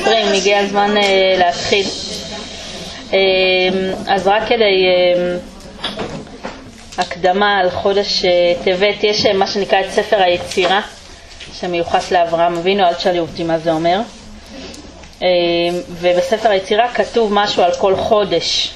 20, הגיע הזמן להתחיל. אז רק כדי הקדמה על חודש טבת, יש מה שנקרא את ספר היצירה, שמיוחס לאברהם אבינו, אל תשאלי אותי מה זה אומר. ובספר היצירה כתוב משהו על כל חודש.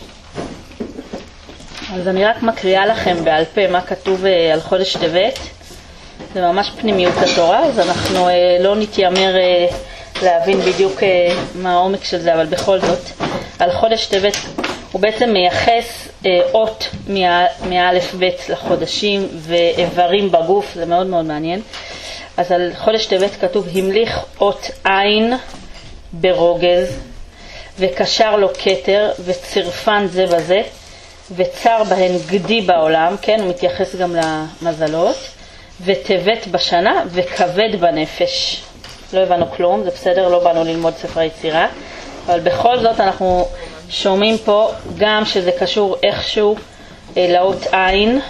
אז אני רק מקריאה לכם בעל פה מה כתוב על חודש טבת. זה ממש פנימיות התורה, אז אנחנו לא נתיימר להבין בדיוק מה העומק של זה, אבל בכל זאת, על חודש טבת הוא בעצם מייחס אות מאלף בית לחודשים ואיברים בגוף, זה מאוד מאוד מעניין. אז על חודש טבת כתוב, המליך אות עין ברוגז, וקשר לו כתר וצירפן זה בזה, וצר בהן גדי בעולם, כן, הוא מתייחס גם למזלות, וטבת בשנה וכבד בנפש. לא הבנו כלום, זה בסדר, לא באנו ללמוד ספר יצירה, אבל בכל זאת אנחנו שומעים פה גם שזה קשור איכשהו לאות עין,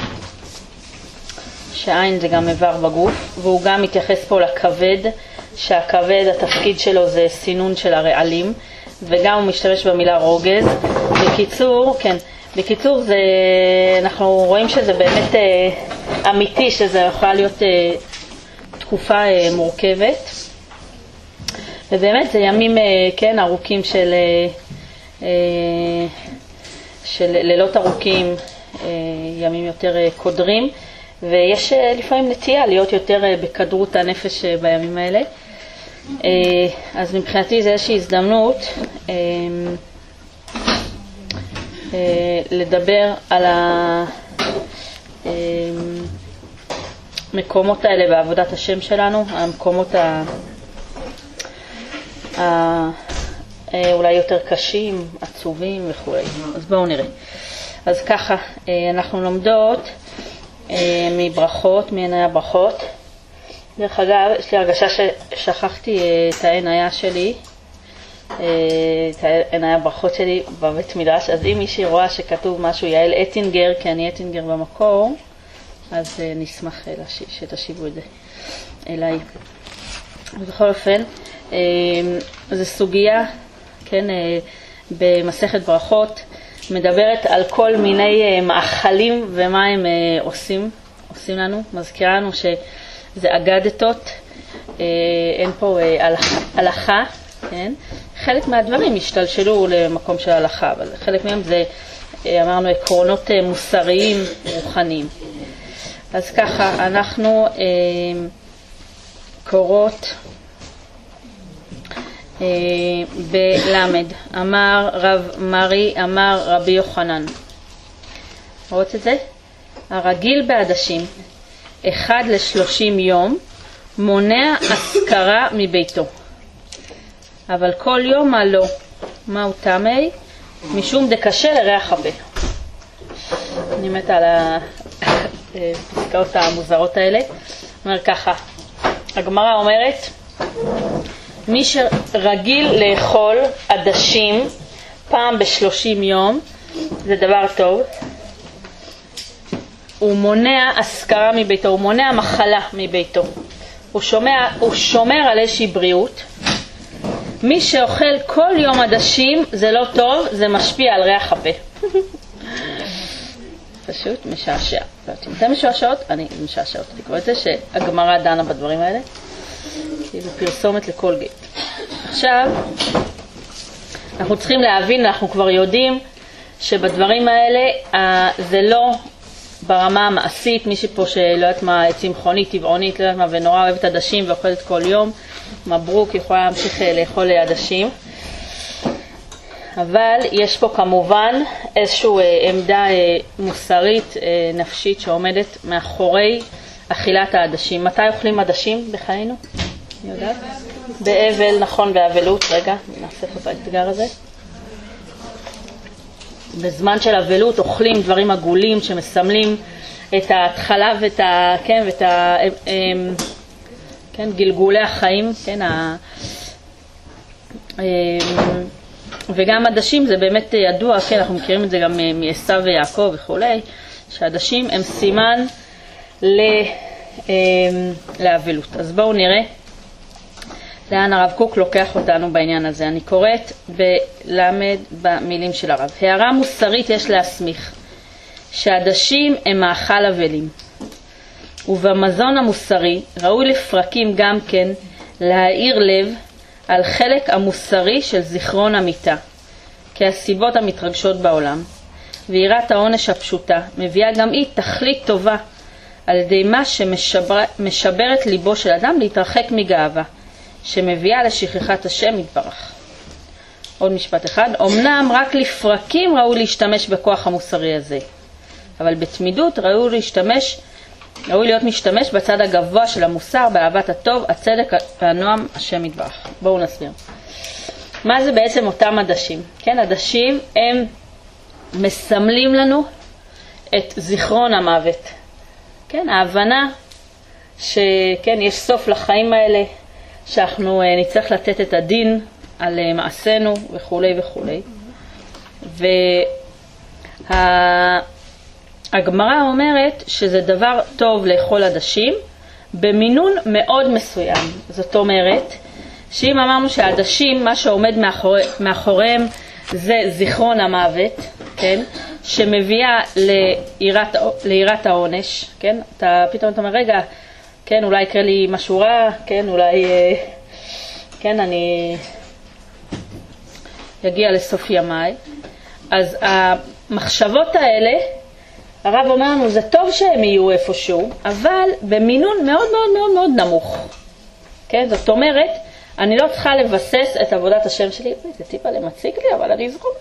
שעין זה גם איבר בגוף, והוא גם מתייחס פה לכבד, שהכבד התפקיד שלו זה סינון של הרעלים, וגם הוא משתמש במילה רוגז. בקיצור, כן, בקיצור זה, אנחנו רואים שזה באמת אמיתי, שזה יכולה להיות תקופה מורכבת, ובאמת זה ימים כן ארוכים של לילות ארוכים, ימים יותר קודרים, ויש לפעמים נטייה להיות יותר בקדרות הנפש בימים האלה. אז מבחינתי זה איזושהי הזדמנות לדבר על המקומות האלה בעבודת השם שלנו, המקומות אולי יותר קשים, עצובים וכו'. אז בואו נראה. אז ככה, אנחנו לומדות מברכות, מעיני הברכות. דרך אגב, יש לי הרגשה ששכחתי את העיניה שלי, את עיני הברכות שלי בבית מדרש, אז אם מישהי רואה שכתוב משהו יעל אטינגר, כי אני אטינגר במקור, אז נשמח שתשיבו את זה אליי. ובכל אופן, זו סוגיה, כן, במסכת ברכות, מדברת על כל מיני מאכלים ומה הם עושים לנו, מזכירה לנו שזה אגדתות, אין פה הלכה, כן? חלק מהדברים השתלשלו למקום של הלכה, אבל חלק מהם זה, אמרנו, עקרונות מוסריים, רוחניים. אז ככה, אנחנו קוראות בלמד, אמר רב מרי, אמר רבי יוחנן. רואות את זה? הרגיל בעדשים, 1 ל-30 יום, מונע אזכרה מביתו. אבל כל יום מה לא? מהו תמי? משום דקשה לריח הפה. אני מתה על הפסקאות המוזרות האלה. אומר ככה, הגמרא אומרת, מי שרגיל לאכול עדשים פעם ב-30 יום, זה דבר טוב. הוא מונע אזכרה מביתו, הוא מונע מחלה מביתו. הוא שומר על איזושהי בריאות. מי שאוכל כל יום עדשים, זה לא טוב, זה משפיע על ריח הפה. פשוט משעשע. אם אתם משעשעות, אני משעשעות. תקראו את זה שהגמרא דנה בדברים האלה. כאילו פרסומת לכל גט. עכשיו, אנחנו צריכים להבין, אנחנו כבר יודעים שבדברים האלה זה לא ברמה המעשית, מישהי פה שלא יודעת מה, צמחונית, טבעונית, לא יודעת מה, ונורא אוהבת עדשים ואוכלת כל יום, מברוק, יכולה להמשיך לאכול עדשים. אבל יש פה כמובן איזושהי עמדה מוסרית, נפשית, שעומדת מאחורי אכילת העדשים. מתי אוכלים עדשים בחיינו? אני יודעת? באבל, נכון, באבלות. רגע, נעשה פה את האתגר הזה. בזמן של אבלות אוכלים דברים עגולים שמסמלים את ההתחלה ואת כן, גלגולי החיים, כן, וגם עדשים זה באמת ידוע, כן, אנחנו מכירים את זה גם מעשיו ויעקב וכולי, שעדשים הם סימן לאבלות. אז בואו נראה לאן הרב קוק לוקח אותנו בעניין הזה. אני קוראת בלמד במילים של הרב. הערה מוסרית יש להסמיך שעדשים הם מאכל אבלים, ובמזון המוסרי ראוי לפרקים גם כן להאיר לב על חלק המוסרי של זיכרון המיטה, כי הסיבות המתרגשות בעולם ויראת העונש הפשוטה מביאה גם היא תכלית טובה על ידי מה שמשברת ליבו של אדם להתרחק מגאווה שמביאה לשכחת השם יתברך. עוד משפט אחד. אמנם רק לפרקים ראוי להשתמש בכוח המוסרי הזה, אבל בתמידות ראוי להיות משתמש בצד הגבוה של המוסר, באהבת הטוב, הצדק והנועם השם יתברך. בואו נסביר. מה זה בעצם אותם עדשים? כן, עדשים הם מסמלים לנו את זיכרון המוות. כן, ההבנה שכן, יש סוף לחיים האלה, שאנחנו נצטרך לתת את הדין על מעשינו וכו' וכו'. והגמרא אומרת שזה דבר טוב לאכול עדשים במינון מאוד מסוים. זאת אומרת, שאם אמרנו שהעדשים, מה שעומד מאחוריהם זה זיכרון המוות, כן? שמביאה ליראת העונש, כן? פתאום אתה אומר, רגע, כן, אולי יקרה לי משהו רע, כן, אולי, כן, אני יגיע לסוף ימיי. אז המחשבות האלה, הרב אומר לנו, זה טוב שהם יהיו איפשהו, אבל במינון מאוד מאוד מאוד מאוד נמוך. כן, זאת אומרת, אני לא צריכה לבסס את עבודת השם שלי, זה טיפה למציג לי, אבל אני אזכור.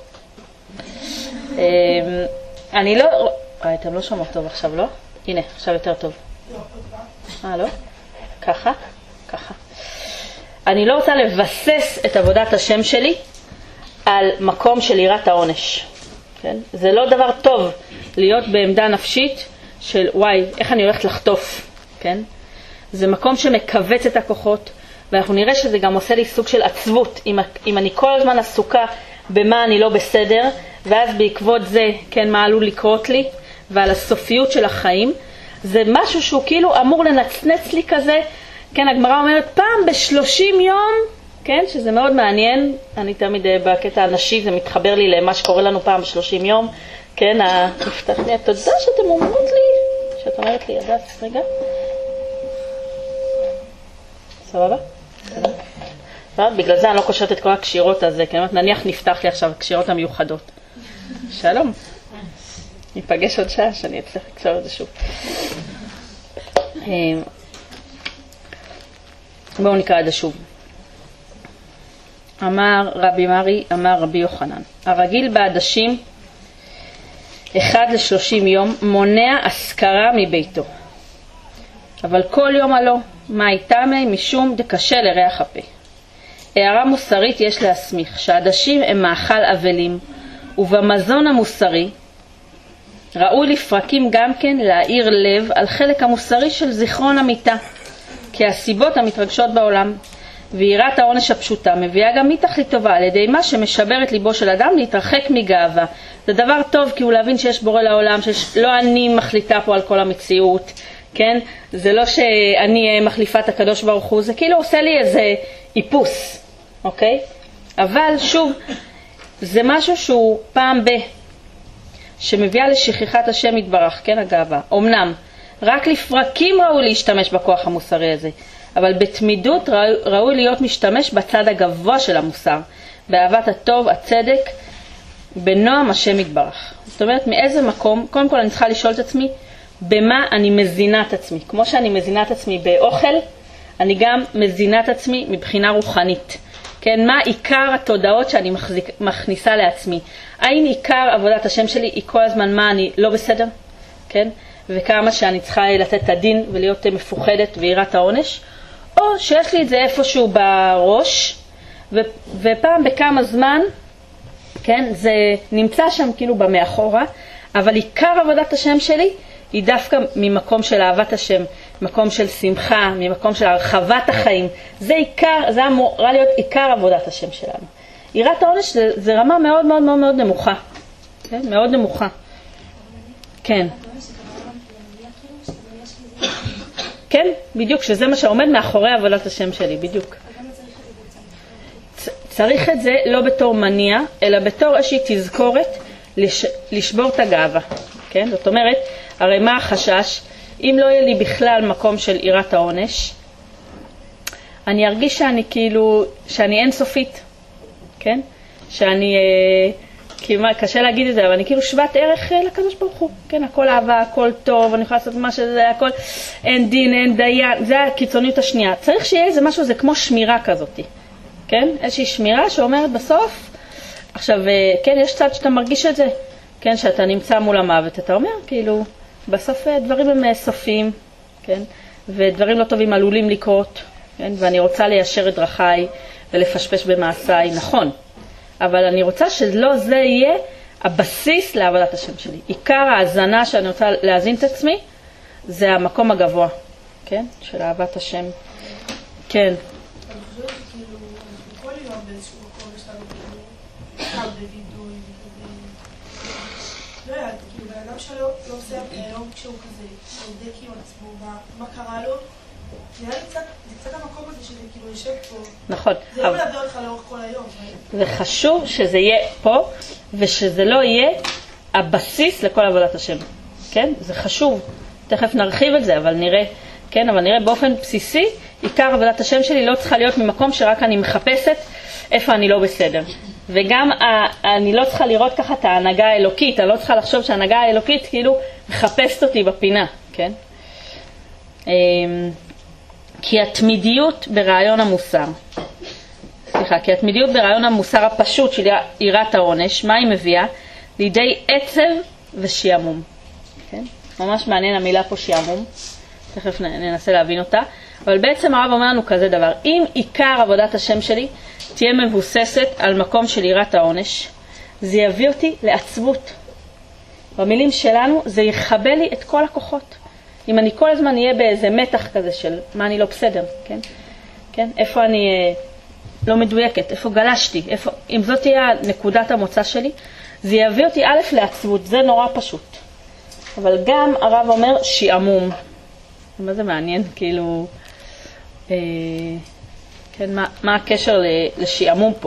אני לא, אתם לא שומעות טוב עכשיו, לא? הנה, עכשיו יותר טוב. לא? ככה, ככה. אני לא רוצה לבסס את עבודת השם שלי על מקום של יראת העונש. כן? זה לא דבר טוב להיות בעמדה נפשית של וואי, איך אני הולכת לחטוף. כן? זה מקום שמקווץ את הכוחות, ואנחנו נראה שזה גם עושה לי סוג של עצבות. אם אני כל הזמן עסוקה במה אני לא בסדר, ואז בעקבות זה, כן, מה עלול לקרות לי, ועל הסופיות של החיים, זה משהו שהוא כאילו אמור לנצנץ לי כזה. כן, הגמרא אומרת פעם ב-30 יום, כן, שזה מאוד מעניין. אני תמיד בקטע הנשי, זה מתחבר לי למה שקורה לנו פעם ב-30 יום. כן, נפתח לי, תודה שאתם אומרות לי, שאת אומרת לי, ידעת, רגע. סבבה? בגלל זה אני לא קושרת את כל הקשירות הזה, כי נניח נפתח לי עכשיו הקשירות המיוחדות. שלום. ניפגש עוד שעה שאני אצליח לקשור את זה שוב. בואו נקרא את זה שוב. אמר רבי מרי, אמר רבי יוחנן, הרגיל בעדשים 1 ל-30 יום מונע השכרה מביתו. אבל כל יום הלא, מה איתמי משום דקשה לריח הפה. הערה מוסרית יש להסמיך שהעדשים הם מאכל אבלים, ובמזון המוסרי ראוי לפרקים גם כן להאיר לב על חלק המוסרי של זיכרון המיטה, כי הסיבות המתרגשות בעולם ויראת העונש הפשוטה מביאה גם היא תכלית טובה על ידי מה שמשבר את ליבו של אדם להתרחק מגאווה. זה דבר טוב כי הוא להבין שיש בורא לעולם, שלא אני מחליטה פה על כל המציאות, כן? זה לא שאני מחליפה את הקדוש ברוך הוא, זה כאילו עושה לי איזה איפוס, אוקיי? אבל שוב, זה משהו שהוא פעם שמביאה לשכחת השם יתברך, כן, הגאווה. אמנם רק לפרקים ראוי להשתמש בכוח המוסרי הזה, אבל בתמידות ראוי להיות משתמש בצד הגבוה של המוסר, באהבת הטוב, הצדק, בנועם השם יתברך. זאת אומרת, מאיזה מקום, קודם כל אני צריכה לשאול את עצמי, במה אני מזינה את עצמי. כמו שאני מזינה את עצמי באוכל, אני גם מזינה את עצמי מבחינה רוחנית. כן, מה עיקר התודעות שאני מכניסה לעצמי? האם עיקר עבודת השם שלי היא כל הזמן מה אני לא בסדר? כן? וכמה שאני צריכה לתת את הדין ולהיות מפוחדת ויראת העונש? או שיש לי את זה איפשהו בראש, ופעם בכמה זמן, כן, זה נמצא שם כאילו במאחורה, אבל עיקר עבודת השם שלי היא דווקא ממקום של אהבת השם, מקום של שמחה, ממקום של הרחבת החיים. זה עיקר, זה אמורה להיות עיקר עבודת השם שלנו. יראת העונש זה רמה מאוד מאוד מאוד מאוד נמוכה. כן? מאוד נמוכה. כן. כן, בדיוק, שזה מה שעומד מאחורי עבודת השם שלי, בדיוק. צריך את זה לא בתור מניע, אלא בתור איזושהי תזכורת לשבור את הגאווה. כן? זאת אומרת, הרי מה החשש? אם לא יהיה לי בכלל מקום של עירת העונש, אני ארגיש שאני אינסופית. כן? שאני, קשה להגיד את זה, אבל אני כאילו שוות ערך לקדוש ברוך הוא. כן? הכל אהבה, הכל טוב, אני יכולה לעשות מה שזה, הכל, אין דין, אין דיין, זה הקיצוניות השנייה. צריך שיהיה איזה משהו, זה כמו שמירה כזאת. כן? איזושהי שמירה שאומרת בסוף, עכשיו, כן, יש צד שאתה מרגיש את זה, כן, שאתה נמצא מול המוות, אתה אומר, כאילו, בסוף דברים הם סופיים, כן, ודברים לא טובים עלולים לקרות, כן, ואני רוצה ליישר את דרכיי ולפשפש במעשיי, נכון, אבל אני רוצה שלא זה יהיה הבסיס לעבודת השם שלי. עיקר ההזנה שאני רוצה להזין את עצמי, זה המקום הגבוה, כן, של אהבת השם. כן. כאילו בן אדם שלו לא עושה היום כשהוא כזה, שעובדה כאילו על עצמו, מה קרה לו, זה קצת המקום הזה שזה כאילו יושב פה. נכון. זה לא מלווה אותך לאורך כל היום. זה חשוב שזה יהיה פה, ושזה לא יהיה הבסיס לכל עבודת השם. כן? זה חשוב. תכף נרחיב את זה, אבל נראה, כן? אבל נראה באופן בסיסי, עיקר עבודת השם שלי לא צריכה להיות ממקום שרק אני מחפשת איפה אני לא בסדר. וגם אני לא צריכה לראות ככה את ההנהגה האלוקית, אני לא צריכה לחשוב שההנהגה האלוקית כאילו מחפשת אותי בפינה, כן? כי התמידיות ברעיון המוסר, כי התמידיות ברעיון המוסר הפשוט של יראת העונש, מה היא מביאה? לידי עצב ושיעמום, כן? ממש מעניין המילה פה שיעמום, תכף ננסה להבין אותה, אבל בעצם הרב אומר לנו כזה דבר, אם עיקר עבודת השם שלי תהיה מבוססת על מקום של יראת העונש, זה יביא אותי לעצבות. במילים שלנו זה יכבה לי את כל הכוחות. אם אני כל הזמן אהיה באיזה מתח כזה של מה אני לא בסדר, כן? כן? איפה אני לא מדויקת, איפה גלשתי, איפה, אם זאת תהיה נקודת המוצא שלי, זה יביא אותי א' לעצבות, זה נורא פשוט. אבל גם הרב אומר שיעמום. מה זה מעניין? כאילו, כן, מה הקשר לשיעמום פה?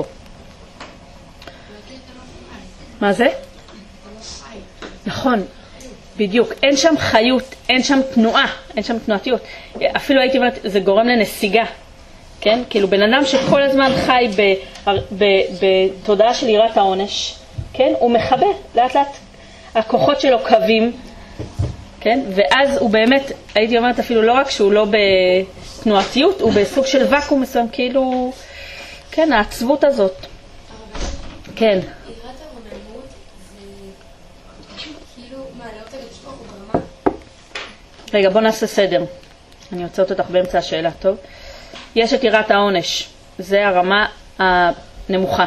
מה זה? נכון, בדיוק. אין שם חיות, אין שם תנועה, אין שם תנועתיות. אפילו הייתי אומרת, זה גורם לנסיגה. כן? כאילו בן אדם שכל הזמן חי בתודעה של יראת העונש, כן? הוא מחבא, לאט לאט הכוחות שלו קווים, כן? ואז הוא באמת, הייתי אומרת אפילו לא רק שהוא לא בתנועתיות, הוא בסוג של וקום מסוים, כאילו, כן, העצבות הזאת. כן. יראת הרוממות זה כאילו מעלה אותה לשפוך ברמה. רגע, בוא נעשה סדר. אני עוצרת אותך באמצע השאלה, טוב? יש את יראת העונש, זה הרמה הנמוכה.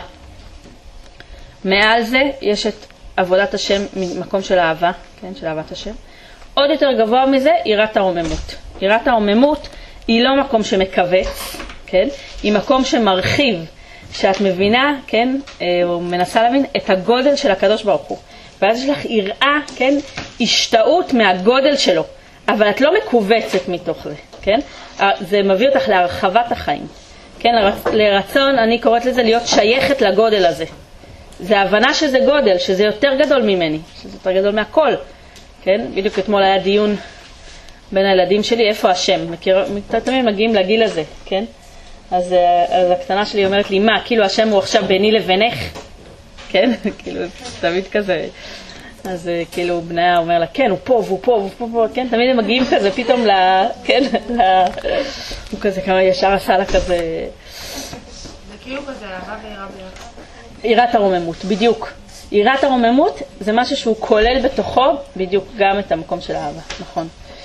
מעל זה יש את עבודת השם ממקום של אהבה, כן, של אהבת השם. עוד יותר גבוה מזה, יראת הרוממות. יראת הרוממות היא לא מקום שמקווץ, כן? היא מקום שמרחיב, שאת מבינה, כן, או מנסה להבין את הגודל של הקדוש ברוך הוא. ואז יש לך יראה, כן, השתאות מהגודל שלו, אבל את לא מקובצת מתוך זה, כן? זה מביא אותך להרחבת החיים. כן, לרצון, אני קוראת לזה להיות שייכת לגודל הזה. זה ההבנה שזה גודל, שזה יותר גדול ממני, שזה יותר גדול מהכל. כן? בדיוק אתמול היה דיון בין הילדים שלי, איפה השם? תמיד מגיעים לגיל הזה, כן? אז הקטנה שלי אומרת לי, מה, כאילו השם הוא עכשיו ביני לבינך? כן? כאילו, תמיד כזה. אז כאילו בניה אומר לה, כן, הוא פה, והוא פה, והוא פה, והוא פה, כן? תמיד הם מגיעים כזה, פתאום כן, הוא כזה כמה ישר עשה לה כזה. זה כאילו כזה, אהבה ויראה ביחד. יראת הרוממות, בדיוק. יראת הרוממות זה משהו שהוא כולל בתוכו בדיוק גם את המקום של האהבה, נכון.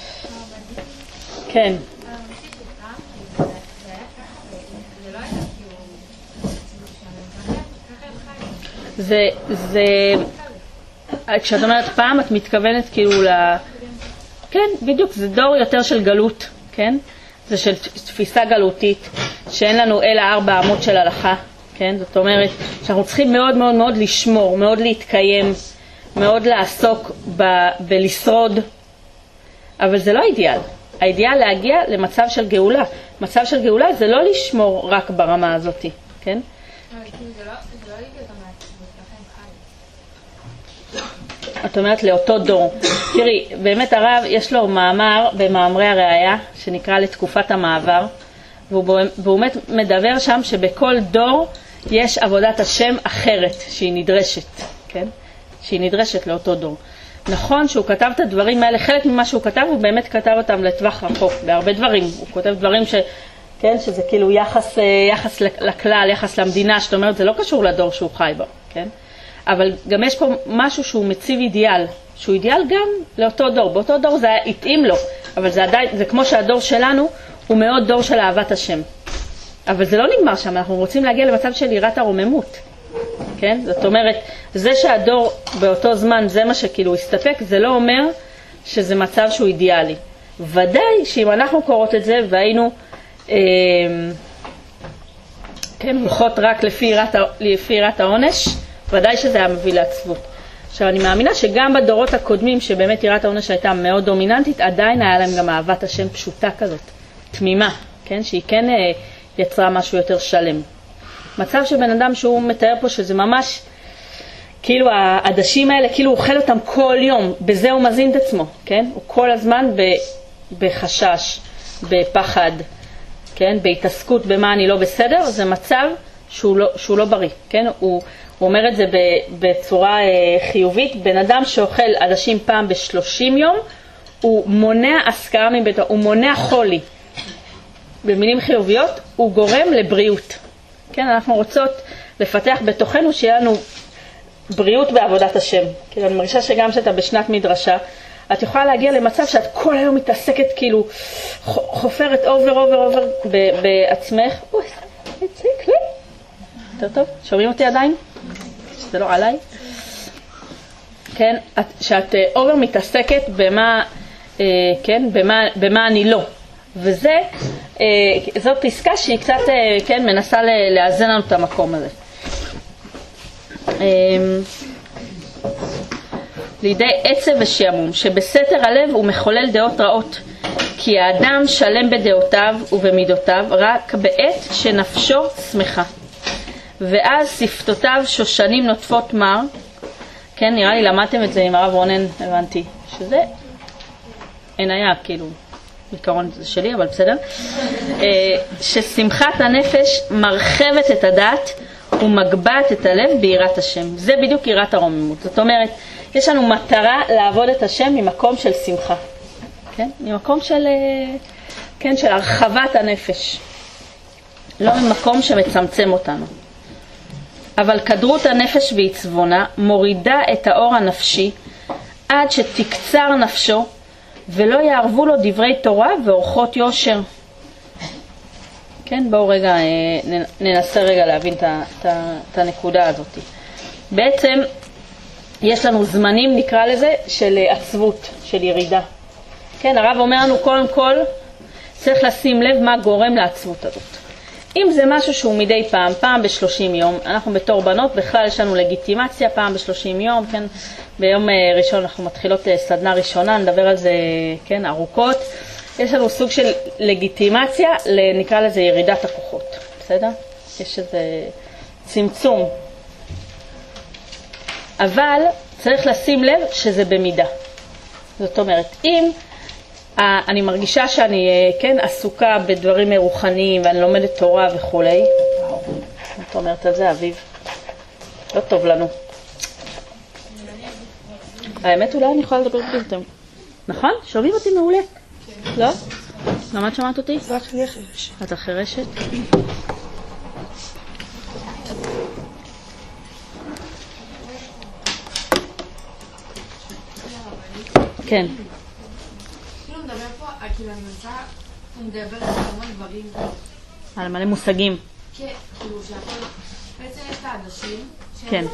כן. זה, כשאת אומרת פעם את מתכוונת כאילו כן, בדיוק, זה דור יותר של גלות, כן? זה של תפיסה גלותית, שאין לנו אלא 4 אמות של הלכה. כן? זאת אומרת שאנחנו צריכים מאוד מאוד מאוד לשמור, מאוד להתקיים, מאוד לעסוק בלשרוד, אבל זה לא אידיאל. האידיאל להגיע למצב של גאולה. מצב של גאולה זה לא לשמור רק ברמה הזאת, כן? זה לא ליבי אותם לעצבות, לכם חי. את אומרת לאותו דור. תראי, באמת הרב יש לו מאמר במאמרי הראייה שנקרא לתקופת המעבר, והוא באמת מדבר שם שבכל דור יש עבודת השם אחרת שהיא נדרשת, כן? שהיא נדרשת לאותו דור. נכון שהוא כתב את הדברים האלה, חלק ממה שהוא כתב הוא באמת כתב אותם לטווח רחוק, בהרבה דברים. הוא כותב דברים כן, שזה כאילו יחס לכלל, יחס למדינה, זאת אומרת, זה לא קשור לדור שהוא חי בו, כן? אבל גם יש פה משהו שהוא מציב אידיאל, שהוא אידיאל גם לאותו דור. באותו דור זה התאים לו, אבל זה עדיין, זה כמו שהדור שלנו הוא מאוד דור של אהבת השם. אבל זה לא נגמר שם, אנחנו רוצים להגיע למצב של יראת הרוממות, כן? זאת אומרת, זה שהדור באותו זמן זה מה שכאילו הסתפק, זה לא אומר שזה מצב שהוא אידיאלי. ודאי שאם אנחנו קוראות את זה והיינו כן, הולכות רק לפי יראת העונש, ודאי שזה היה מביא לעצבות. עכשיו אני מאמינה שגם בדורות הקודמים שבאמת יראת העונש הייתה מאוד דומיננטית, עדיין היה להם גם אהבת השם פשוטה כזאת, תמימה, כן? שהיא כן יצרה משהו יותר שלם. מצב שבן אדם שהוא מתאר פה שזה ממש כאילו העדשים האלה, כאילו הוא אוכל אותם כל יום, בזה הוא מזין את עצמו, כן? הוא כל הזמן בחשש, בפחד, כן? בהתעסקות במה אני לא בסדר, זה מצב שהוא לא בריא, כן? הוא אומר את זה בצורה חיובית. בן אדם שאוכל עדשים פעם ב30 יום, הוא מונע השכרה מביתו, הוא מונע חולי. במילים חיוביות, הוא גורם לבריאות. כן, אנחנו רוצות לפתח בתוכנו שיהיה לנו בריאות בעבודת השם. כאילו, אני מרגישה שגם שאתה בשנת מדרשה, את יכולה להגיע למצב שאת כל היום מתעסקת כאילו חופרת אובר בעצמך. אוי, הציק לי. יותר טוב, שומעים אותי עדיין? שזה לא עליי. כן, שאת אובר מתעסקת במה, כן, במה אני לא. וזה, זאת פסקה שהיא קצת, כן, מנסה לאזן לנו את המקום הזה. לידי עצב ושעמום, שבסתר הלב הוא מחולל דעות רעות, כי האדם שלם בדעותיו ובמידותיו רק בעת שנפשו שמחה. ואז שפתותיו שושנים נוטפות מר, כן, נראה לי למדתם את זה עם הרב רונן, הבנתי, שזה אין היה, כאילו, בעיקרון זה שלי, אבל בסדר. ששמחת הנפש מרחבת את הדעת ומגבעת את הלב ביראת השם. זה בדיוק יראת הרוממות. זאת אומרת, יש לנו מטרה לעבוד את השם ממקום של שמחה. כן? ממקום של, כן, של הרחבת הנפש. לא ממקום שמצמצם אותנו. אבל כדרות הנפש ועצבונה מורידה את האור הנפשי עד שתקצר נפשו ולא יערבו לו דברי תורה ואורחות יושר. כן, בואו רגע ננסה רגע להבין את הנקודה הזאת. בעצם יש לנו זמנים, נקרא לזה, של עצבות, של ירידה. כן, הרב אומר לנו קודם כל צריך לשים לב מה גורם לעצבות הזאת. אם זה משהו שהוא מדי פעם ב30 יום, אנחנו בתור בנות בכלל יש לנו לגיטימציה פעם ב30 יום, כן? ביום ראשון אנחנו מתחילות סדנה ראשונה, נדבר על זה, כן, ארוכות. יש לנו סוג של לגיטימציה, נקרא לזה ירידת הכוחות, בסדר? יש איזה צמצום. אבל צריך לשים לב שזה במידה. זאת אומרת, אם אני מרגישה שאני, כן, עסוקה בדברים רוחניים ואני לומדת תורה וכולי, את אומרת על זה, אביב? לא טוב לנו. האמת אולי אני יכולה לדבר פתאום. נכון? שומעים אותי מעולה? כן. לא? למה את שמעת אותי? רק אני חרשת. את החרשת? כן. כאילו מדבר פה, כאילו אני מנסה, הוא מדבר על המון דברים. על מלא מושגים. כן, כאילו שהכל, בעצם יש את האנשים, כן.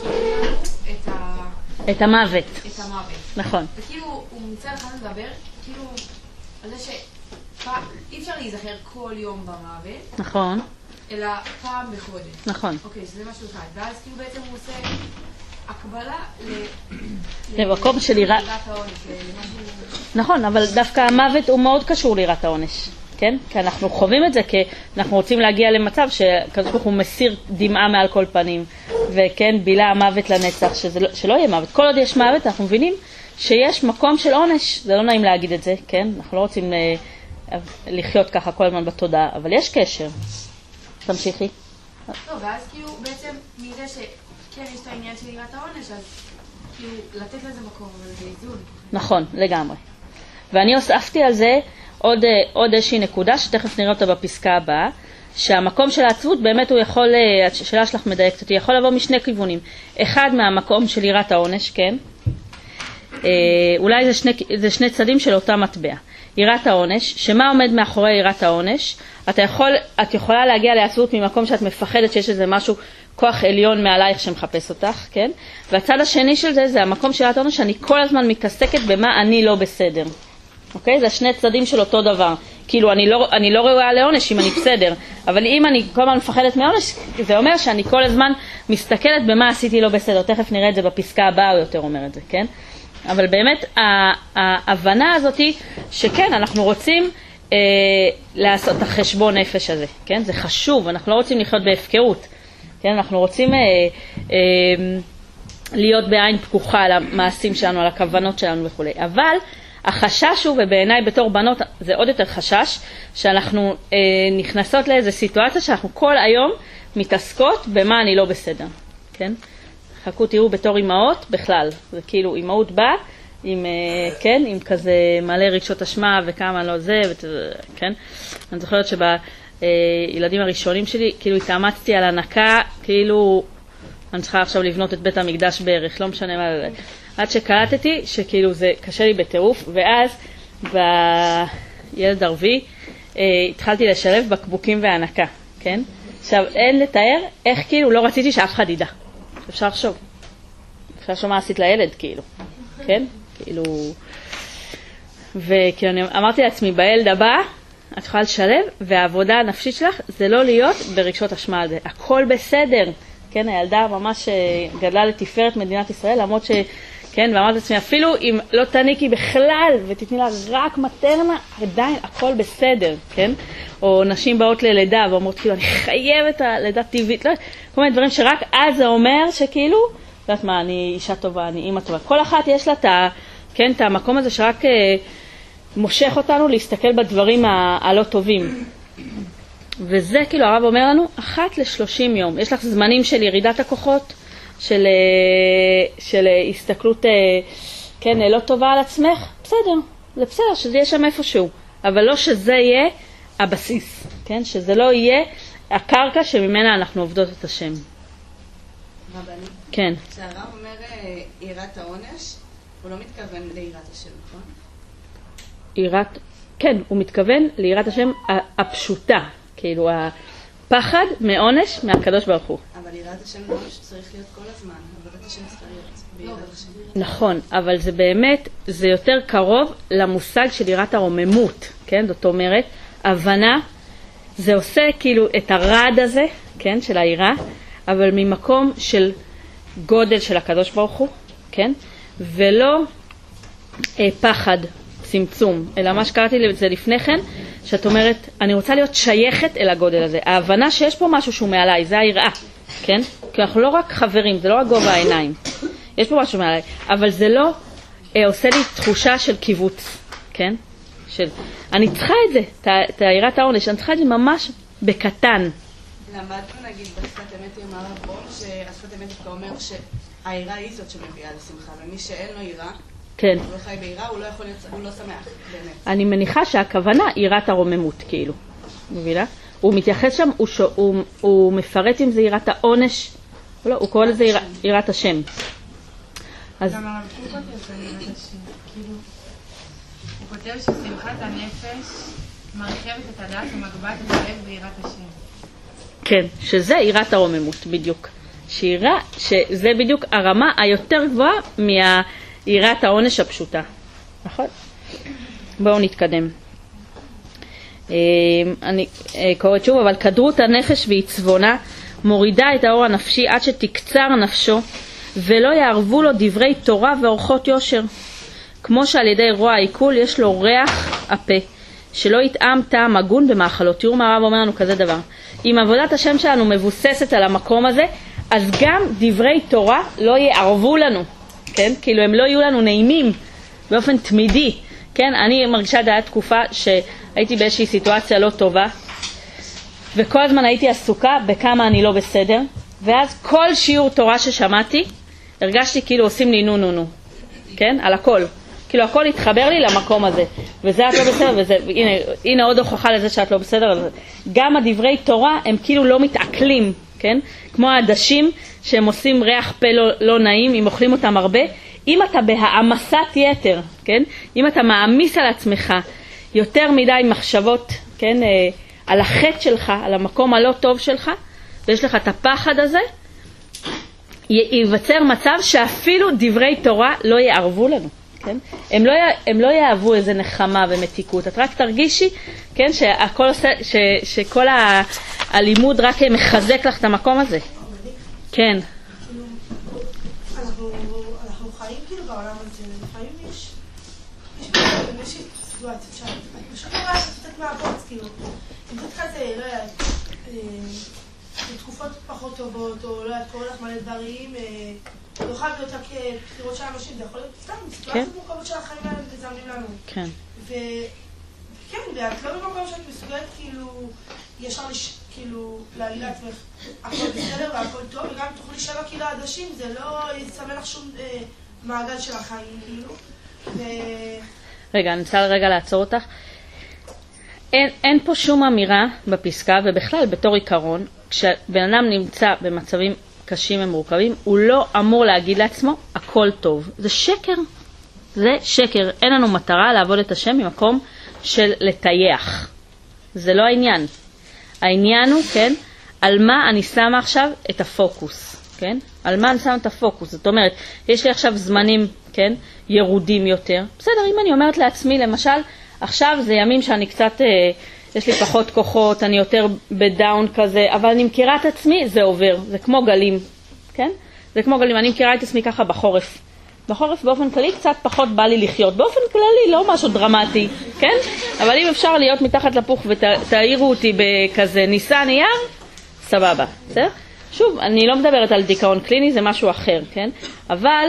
את את המוות. את המוות. נכון. וכאילו הוא מצא לך לדבר, כאילו, על זה שאי אפשר להיזכר כל יום במוות. נכון. אלא פעם בחודש. נכון. אוקיי, שזה משהו אחד. ואז כאילו בעצם הוא עושה הקבלה למקום של יראת העונש, למשהו... נכון, אבל דווקא המוות הוא מאוד קשור ליראת העונש. כן? כי אנחנו חווים את זה, כי אנחנו רוצים להגיע למצב שהקדוש ברוך הוא מסיר דמעה מעל כל פנים, וכן, בילה המוות לנצח, שלא יהיה מוות. כל עוד יש מוות, אנחנו מבינים שיש מקום של עונש. זה לא נעים להגיד את זה, כן? אנחנו לא רוצים לחיות ככה כל הזמן בתודעה, אבל יש קשר. תמשיכי. טוב, ואז כאילו בעצם מזה שכן יש את העניין של יראת העונש, אז כאילו לתת לזה מקום, אבל זה איזון. נכון, לגמרי. ואני הוספתי על זה עוד איזושהי נקודה שתכף נראה אותה בפסקה הבאה, שהמקום של העצבות באמת הוא יכול, השאלה שלך מדייקת אותי, יכול לבוא משני כיוונים. אחד מהמקום של יראת העונש, כן? אולי זה שני צדים של אותה מטבע. יראת העונש, שמה עומד מאחורי יראת העונש? את יכולה להגיע לעצבות ממקום שאת מפחדת שיש איזה משהו, כוח עליון מעלייך שמחפש אותך, כן? והצד השני של זה, זה המקום של יראת העונש, שאני כל הזמן מתעסקת במה אני לא בסדר. אוקיי? זה שני צדים של אותו דבר. כאילו, אני לא ראויה לעונש אם אני בסדר, אבל אם אני כל הזמן מפחדת מעונש, זה אומר שאני כל הזמן מסתכלת במה עשיתי לא בסדר. תכף נראה את זה בפסקה הבאה, הוא יותר אומר את זה, כן? אבל באמת, ההבנה הזאת היא שכן, אנחנו רוצים לעשות את החשבון נפש הזה, כן? זה חשוב, אנחנו לא רוצים לחיות בהפקרות, כן? אנחנו רוצים להיות בעין פקוחה על המעשים שלנו, על הכוונות שלנו וכו'. אבל החשש הוא, ובעיניי בתור בנות זה עוד יותר חשש, שאנחנו נכנסות לאיזו סיטואציה שאנחנו כל היום מתעסקות במה אני לא בסדר, כן? חכו, תראו, בתור אימהות בכלל, זה כאילו אימהות באה, כן, עם כזה מלא רגשות אשמה וכמה לא זה, כן? אני זוכרת שבילדים הראשונים שלי, כאילו התאמצתי על הנקה, כאילו אני צריכה עכשיו לבנות את בית המקדש בערך, לא משנה מה זה. עד שקלטתי שכאילו זה קשה לי בטירוף, ואז בילד ערבי התחלתי לשלב בקבוקים והנקה, כן? עכשיו, אין לתאר איך כאילו לא רציתי שאף אחד ידע. אפשר לחשוב. אפשר לחשוב מה עשית לילד, כאילו. כן? כאילו... וכאילו אני אמרתי לעצמי, בילד הבא, את יכולה לשלב, והעבודה הנפשית שלך זה לא להיות ברגשות אשמה על זה. הכל בסדר. כן, הילדה ממש גדלה לתפארת מדינת ישראל, למרות ש... כן, ואמרתי לעצמי, אפילו אם לא תניקי בכלל ותתני לה רק מטרנה, עדיין הכל בסדר, כן? או נשים באות ללידה ואומרות, כאילו, אני חייבת הלידה טבעית, לא, כל מיני דברים שרק אז זה אומר שכאילו, לא יודעת מה, אני אישה טובה, אני אימא טובה. כל אחת יש לה כן, את המקום הזה שרק מושך אותנו להסתכל בדברים הלא טובים. וזה כאילו הרב אומר לנו, 1 ל-30 יום. יש לך זמנים של ירידת הכוחות, של הסתכלות, כן, לא טובה על עצמך, בסדר, זה בסדר, שזה יהיה שם איפשהו, אבל לא שזה יהיה הבסיס, כן, שזה לא יהיה הקרקע שממנה אנחנו עובדות את השם. רבני, כן. כשהרב אומר יראת העונש, הוא לא מתכוון ליראת השם, נכון? כן, הוא מתכוון ליראת השם הפשוטה, כאילו הפחד מעונש מהקדוש ברוך הוא. אבל יראת השם לא שצריך להיות כל הזמן, עבודת השם צריכה להיות ביראת השם. נכון, אבל זה באמת, זה יותר קרוב למושג של יראת הרוממות, כן? זאת אומרת, הבנה, זה עושה כאילו את הרד הזה, כן? של היראה, אבל ממקום של גודל של הקדוש ברוך הוא, כן? ולא פחד, צמצום, אלא מה שקראתי לזה לפני כן, שאת אומרת, אני רוצה להיות שייכת אל הגודל הזה. ההבנה שיש פה משהו שהוא מעליי, זה היראה, כן? כי אנחנו לא רק חברים, זה לא רק גובה העיניים. יש פה משהו מעליי, אבל זה לא עושה לי תחושה של קיבוץ, כן? אני צריכה את זה, את יראת העונש, אני צריכה את זה ממש בקטן. למדנו נגיד בשפת אמת עם הרב בום, שהשפת אמת דווקא אומר שהיראה היא זאת שמביאה לשמחה, ומי שאין לו יראה, כן. הוא לא חי ביראה, הוא לא שמח, באמת. אני מניחה שהכוונה יראת הרוממות, כאילו. מבינה? הוא מתייחס שם, הוא מפרט אם זה יראת העונש, לא, הוא קורא לזה יראת השם. אז... גם הרב קוק כותב זה יראת השם, כאילו, הוא כותב ששמחת הנפש מרחבת את הדעת ומגבעת את הלב ביראת השם. כן, שזה יראת הרוממות, בדיוק. שזה בדיוק הרמה היותר גבוהה מיראת העונש הפשוטה. נכון? בואו נתקדם. אני קוראת שוב, אבל כדרות הנפש ועצבונה מורידה את האור הנפשי עד שתקצר נפשו, ולא יערבו לו דברי תורה ואורחות יושר. כמו שעל ידי רוע העיכול יש לו ריח הפה, שלא יטעם טעם הגון במאכלות. תראו מה הרב אומר לנו כזה דבר. אם עבודת השם שלנו מבוססת על המקום הזה, אז גם דברי תורה לא יערבו לנו, כן? כאילו הם לא יהיו לנו נעימים באופן תמידי, כן? אני מרגישה דעת תקופה שהייתי באיזושהי סיטואציה לא טובה, וכל הזמן הייתי עסוקה בכמה אני לא בסדר, ואז כל שיעור תורה ששמעתי, הרגשתי כאילו עושים לי נו, כן? על הכל. כאילו הכל התחבר לי למקום הזה, וזה את לא בסדר, וזה, הנה עוד הוכחה לזה שאת לא בסדר. גם הדברי תורה הם כאילו לא מתעכלים, כן? כמו העדשים שהם עושים ריח פה לא נעים, אם אוכלים אותם הרבה. אם אתה בהעמסת יתר, כן? אם אתה מעמיס על עצמך יותר מדי מחשבות, כן? על החטא שלך, על המקום הלא טוב שלך, ויש לך את הפחד הזה, ייווצר מצב שאפילו דברי תורה לא יערבו לנו. כן? הם לא יאהבו איזה נחמה ומתיקות. את רק תרגישי, כן? שכל הלימוד רק מחזק לך את המקום הזה. כן. אנחנו חיים כאילו בעולם הזה, לפעמים יש סיטואציות שאת פשוט לא רואה קצת מהבוץ, כאילו, אם זאת כזה, לא יודעת, בתקופות פחות טובות, או לא יודעת, קורא לך מלא דברים, לא חייב להיות רק בחירות של אנשים, זה יכול להיות סתם, סיטואציות מורכבות של החיים האלה מזמנים לנו. כן. וכן, ואת לא במקום שאת מסוגלת כאילו, ישר כאילו להגיד לעצמך, הכל בסדר והכל טוב, וגם תוכלי שלא כאילו העדשים, זה לא יסמן לך שום מעגל של החיים, כאילו. רגע, אני רוצה רגע לעצור אותך. אין פה שום אמירה בפסקה, ובכלל בתור עיקרון, כשבן אדם נמצא במצבים קשים ומורכבים, הוא לא אמור להגיד לעצמו, הכל טוב. זה שקר. זה שקר. אין לנו מטרה לעבוד את השם ממקום של לטייח. זה לא העניין. העניין הוא, כן, על מה אני שמה עכשיו את הפוקוס, כן? על מה אני שמה את הפוקוס. זאת אומרת, יש לי עכשיו זמנים, כן, ירודים יותר. בסדר, אם אני אומרת לעצמי, למשל, עכשיו זה ימים שאני קצת, יש לי פחות כוחות, אני יותר בדאון כזה, אבל אני מכירה את עצמי, זה עובר. זה כמו גלים, כן? זה כמו גלים. אני מכירה את עצמי ככה בחורף. בחורף באופן כללי קצת פחות בא לי לחיות. באופן כללי לא משהו דרמטי, כן? אבל אם אפשר להיות מתחת לפוך ותעירו אותי בכזה ניסן אייר, סבבה, בסדר? שוב, אני לא מדברת על דיכאון קליני, זה משהו אחר, כן? אבל,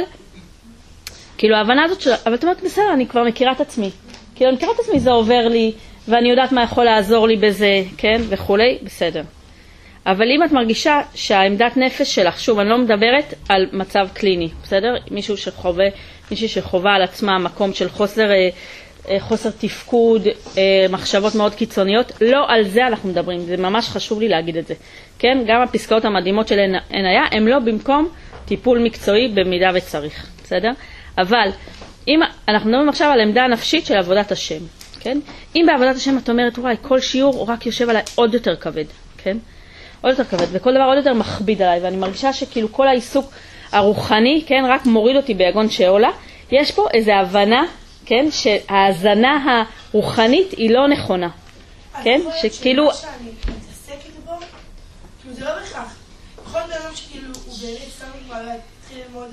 כאילו ההבנה הזאת של, אבל את אומרת, בסדר, אני כבר מכירה את עצמי. כאילו אני מכירה את עצמי, זה עובר לי, ואני יודעת מה יכול לעזור לי בזה, כן? וכולי, בסדר. אבל אם את מרגישה שהעמדת נפש שלך, שוב, אני לא מדברת על מצב קליני, בסדר? מישהי שחובה על עצמה מקום של חוסר תפקוד, מחשבות מאוד קיצוניות, לא על זה אנחנו מדברים, זה ממש חשוב לי להגיד את זה. כן? גם הפסקאות המדהימות של עניה, הם לא במקום טיפול מקצועי במידה וצריך, בסדר? אבל אם אנחנו מדברים עכשיו על עמדה נפשית של עבודת השם, כן? אם בעבודת השם את אומרת, וואי, כל שיעור הוא רק יושב עליי עוד יותר כבד, כן? עוד יותר כבד, וכל דבר עוד יותר מכביד עליי, ואני מרגישה שכאילו כל העיסוק הרוחני, כן, רק מוריד אותי ביגון שעולה. יש פה איזו הבנה, כן, שההזנה הרוחנית היא לא נכונה, כן, שכאילו... אז שאני מתעסקת בו, כאילו זה לא בכך. כל בן שכאילו הוא באמת סתם כבר התחיל ללמוד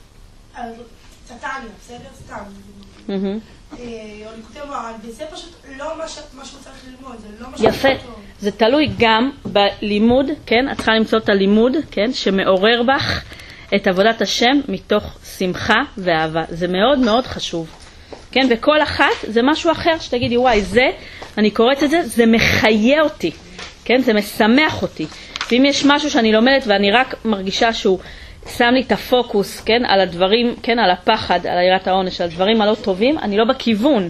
על טטניה, בסדר? סתם. או ליקוטי מוהר"ן, וזה פשוט לא מה שהוא צריך ללמוד, זה לא מה שהוא יפה, זה תלוי גם בלימוד, כן? את צריכה למצוא את הלימוד, כן? שמעורר בך את עבודת השם מתוך שמחה ואהבה. זה מאוד מאוד חשוב, כן? וכל אחת זה משהו אחר שתגידי, וואי, זה, אני קוראת את זה, זה מחיה אותי, כן? זה משמח אותי. ואם יש משהו שאני לומדת ואני רק מרגישה שהוא שם לי את הפוקוס, כן, על הדברים, כן, על הפחד, על יראת העונש, על הדברים הלא טובים, אני לא בכיוון.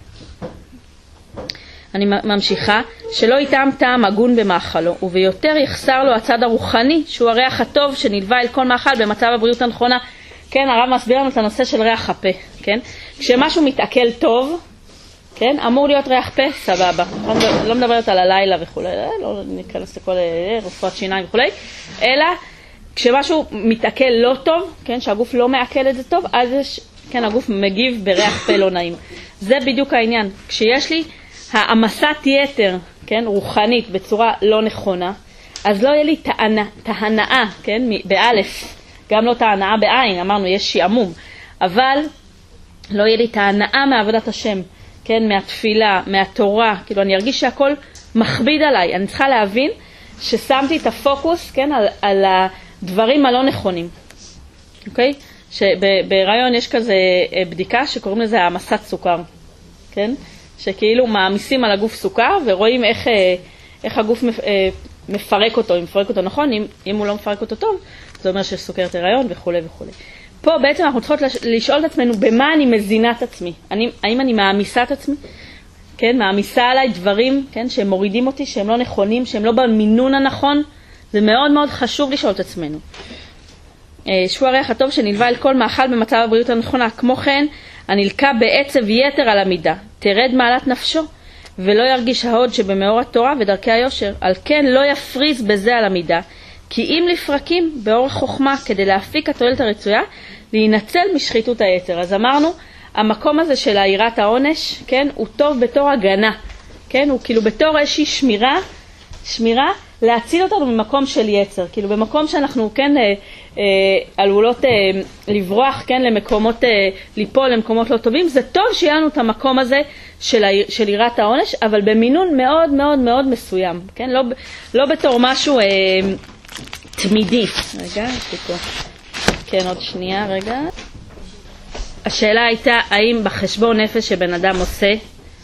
אני ממשיכה, שלא יטעם טעם הגון במאכלו, וביותר יחסר לו הצד הרוחני, שהוא הריח הטוב שנלווה אל כל מאכל במצב הבריאות הנכונה. כן, הרב מסביר לנו את הנושא של ריח הפה, כן? כשמשהו מתעכל טוב, כן, אמור להיות ריח פה, סבבה. לא מדברת על הלילה וכו', לא ניכנס לכל רפואת שיניים וכו', אלא כשמשהו מתעכל לא טוב, כן, שהגוף לא מעכל את זה טוב, אז יש, כן, הגוף מגיב בריח פה לא נעים. זה בדיוק העניין. כשיש לי העמסת יתר, כן, רוחנית בצורה לא נכונה, אז לא יהיה לי תהנאה, כן, באלף, גם לא תהנאה בעין, אמרנו יש שעמום, אבל לא יהיה לי תהנאה מעבודת השם, כן, מהתפילה, מהתורה, כאילו אני ארגיש שהכל מכביד עליי, אני צריכה להבין ששמתי את הפוקוס, כן, על הדברים הלא נכונים, אוקיי? שבהיריון יש כזה בדיקה שקוראים לזה העמסת סוכר, כן? שכאילו מעמיסים על הגוף סוכר ורואים איך הגוף מפרק אותו, אם מפרק אותו נכון, אם הוא לא מפרק אותו טוב, זה אומר שיש סוכרת הריון וכו' וכו'. פה בעצם אנחנו צריכות לשאול את עצמנו במה אני מזינה את עצמי, האם אני מעמיסה את עצמי, כן? מעמיסה עליי דברים, כן? שהם מורידים אותי, שהם לא נכונים, שהם לא במינון הנכון, זה מאוד מאוד חשוב לשאול את עצמנו. שהוא הריח הטוב שנלווה אל כל מאכל במצב הבריאות הנכונה, כמו כן הנלקה בעצב יתר על המידה, תרד מעלת נפשו, ולא ירגיש ההוד שבמאור התורה ודרכי היושר, על כן לא יפריז בזה על המידה, כי אם לפרקים באורח חוכמה כדי להפיק התועלת הרצויה, להינצל משחיתות היתר. אז אמרנו, המקום הזה של העירת העונש, כן, הוא טוב בתור הגנה, כן, הוא כאילו בתור איזושהי שמירה להציל אותנו ממקום של יצר, כאילו במקום שאנחנו כן עלולות לברוח, כן, למקומות, ליפול למקומות לא טובים, זה טוב שיהיה לנו את המקום הזה של עירת העונש, אבל במינון מאוד מאוד מאוד מסוים, כן, לא בתור משהו תמידי. רגע, כן, עוד שנייה, רגע. השאלה הייתה, האם בחשבון נפש שבן אדם עושה,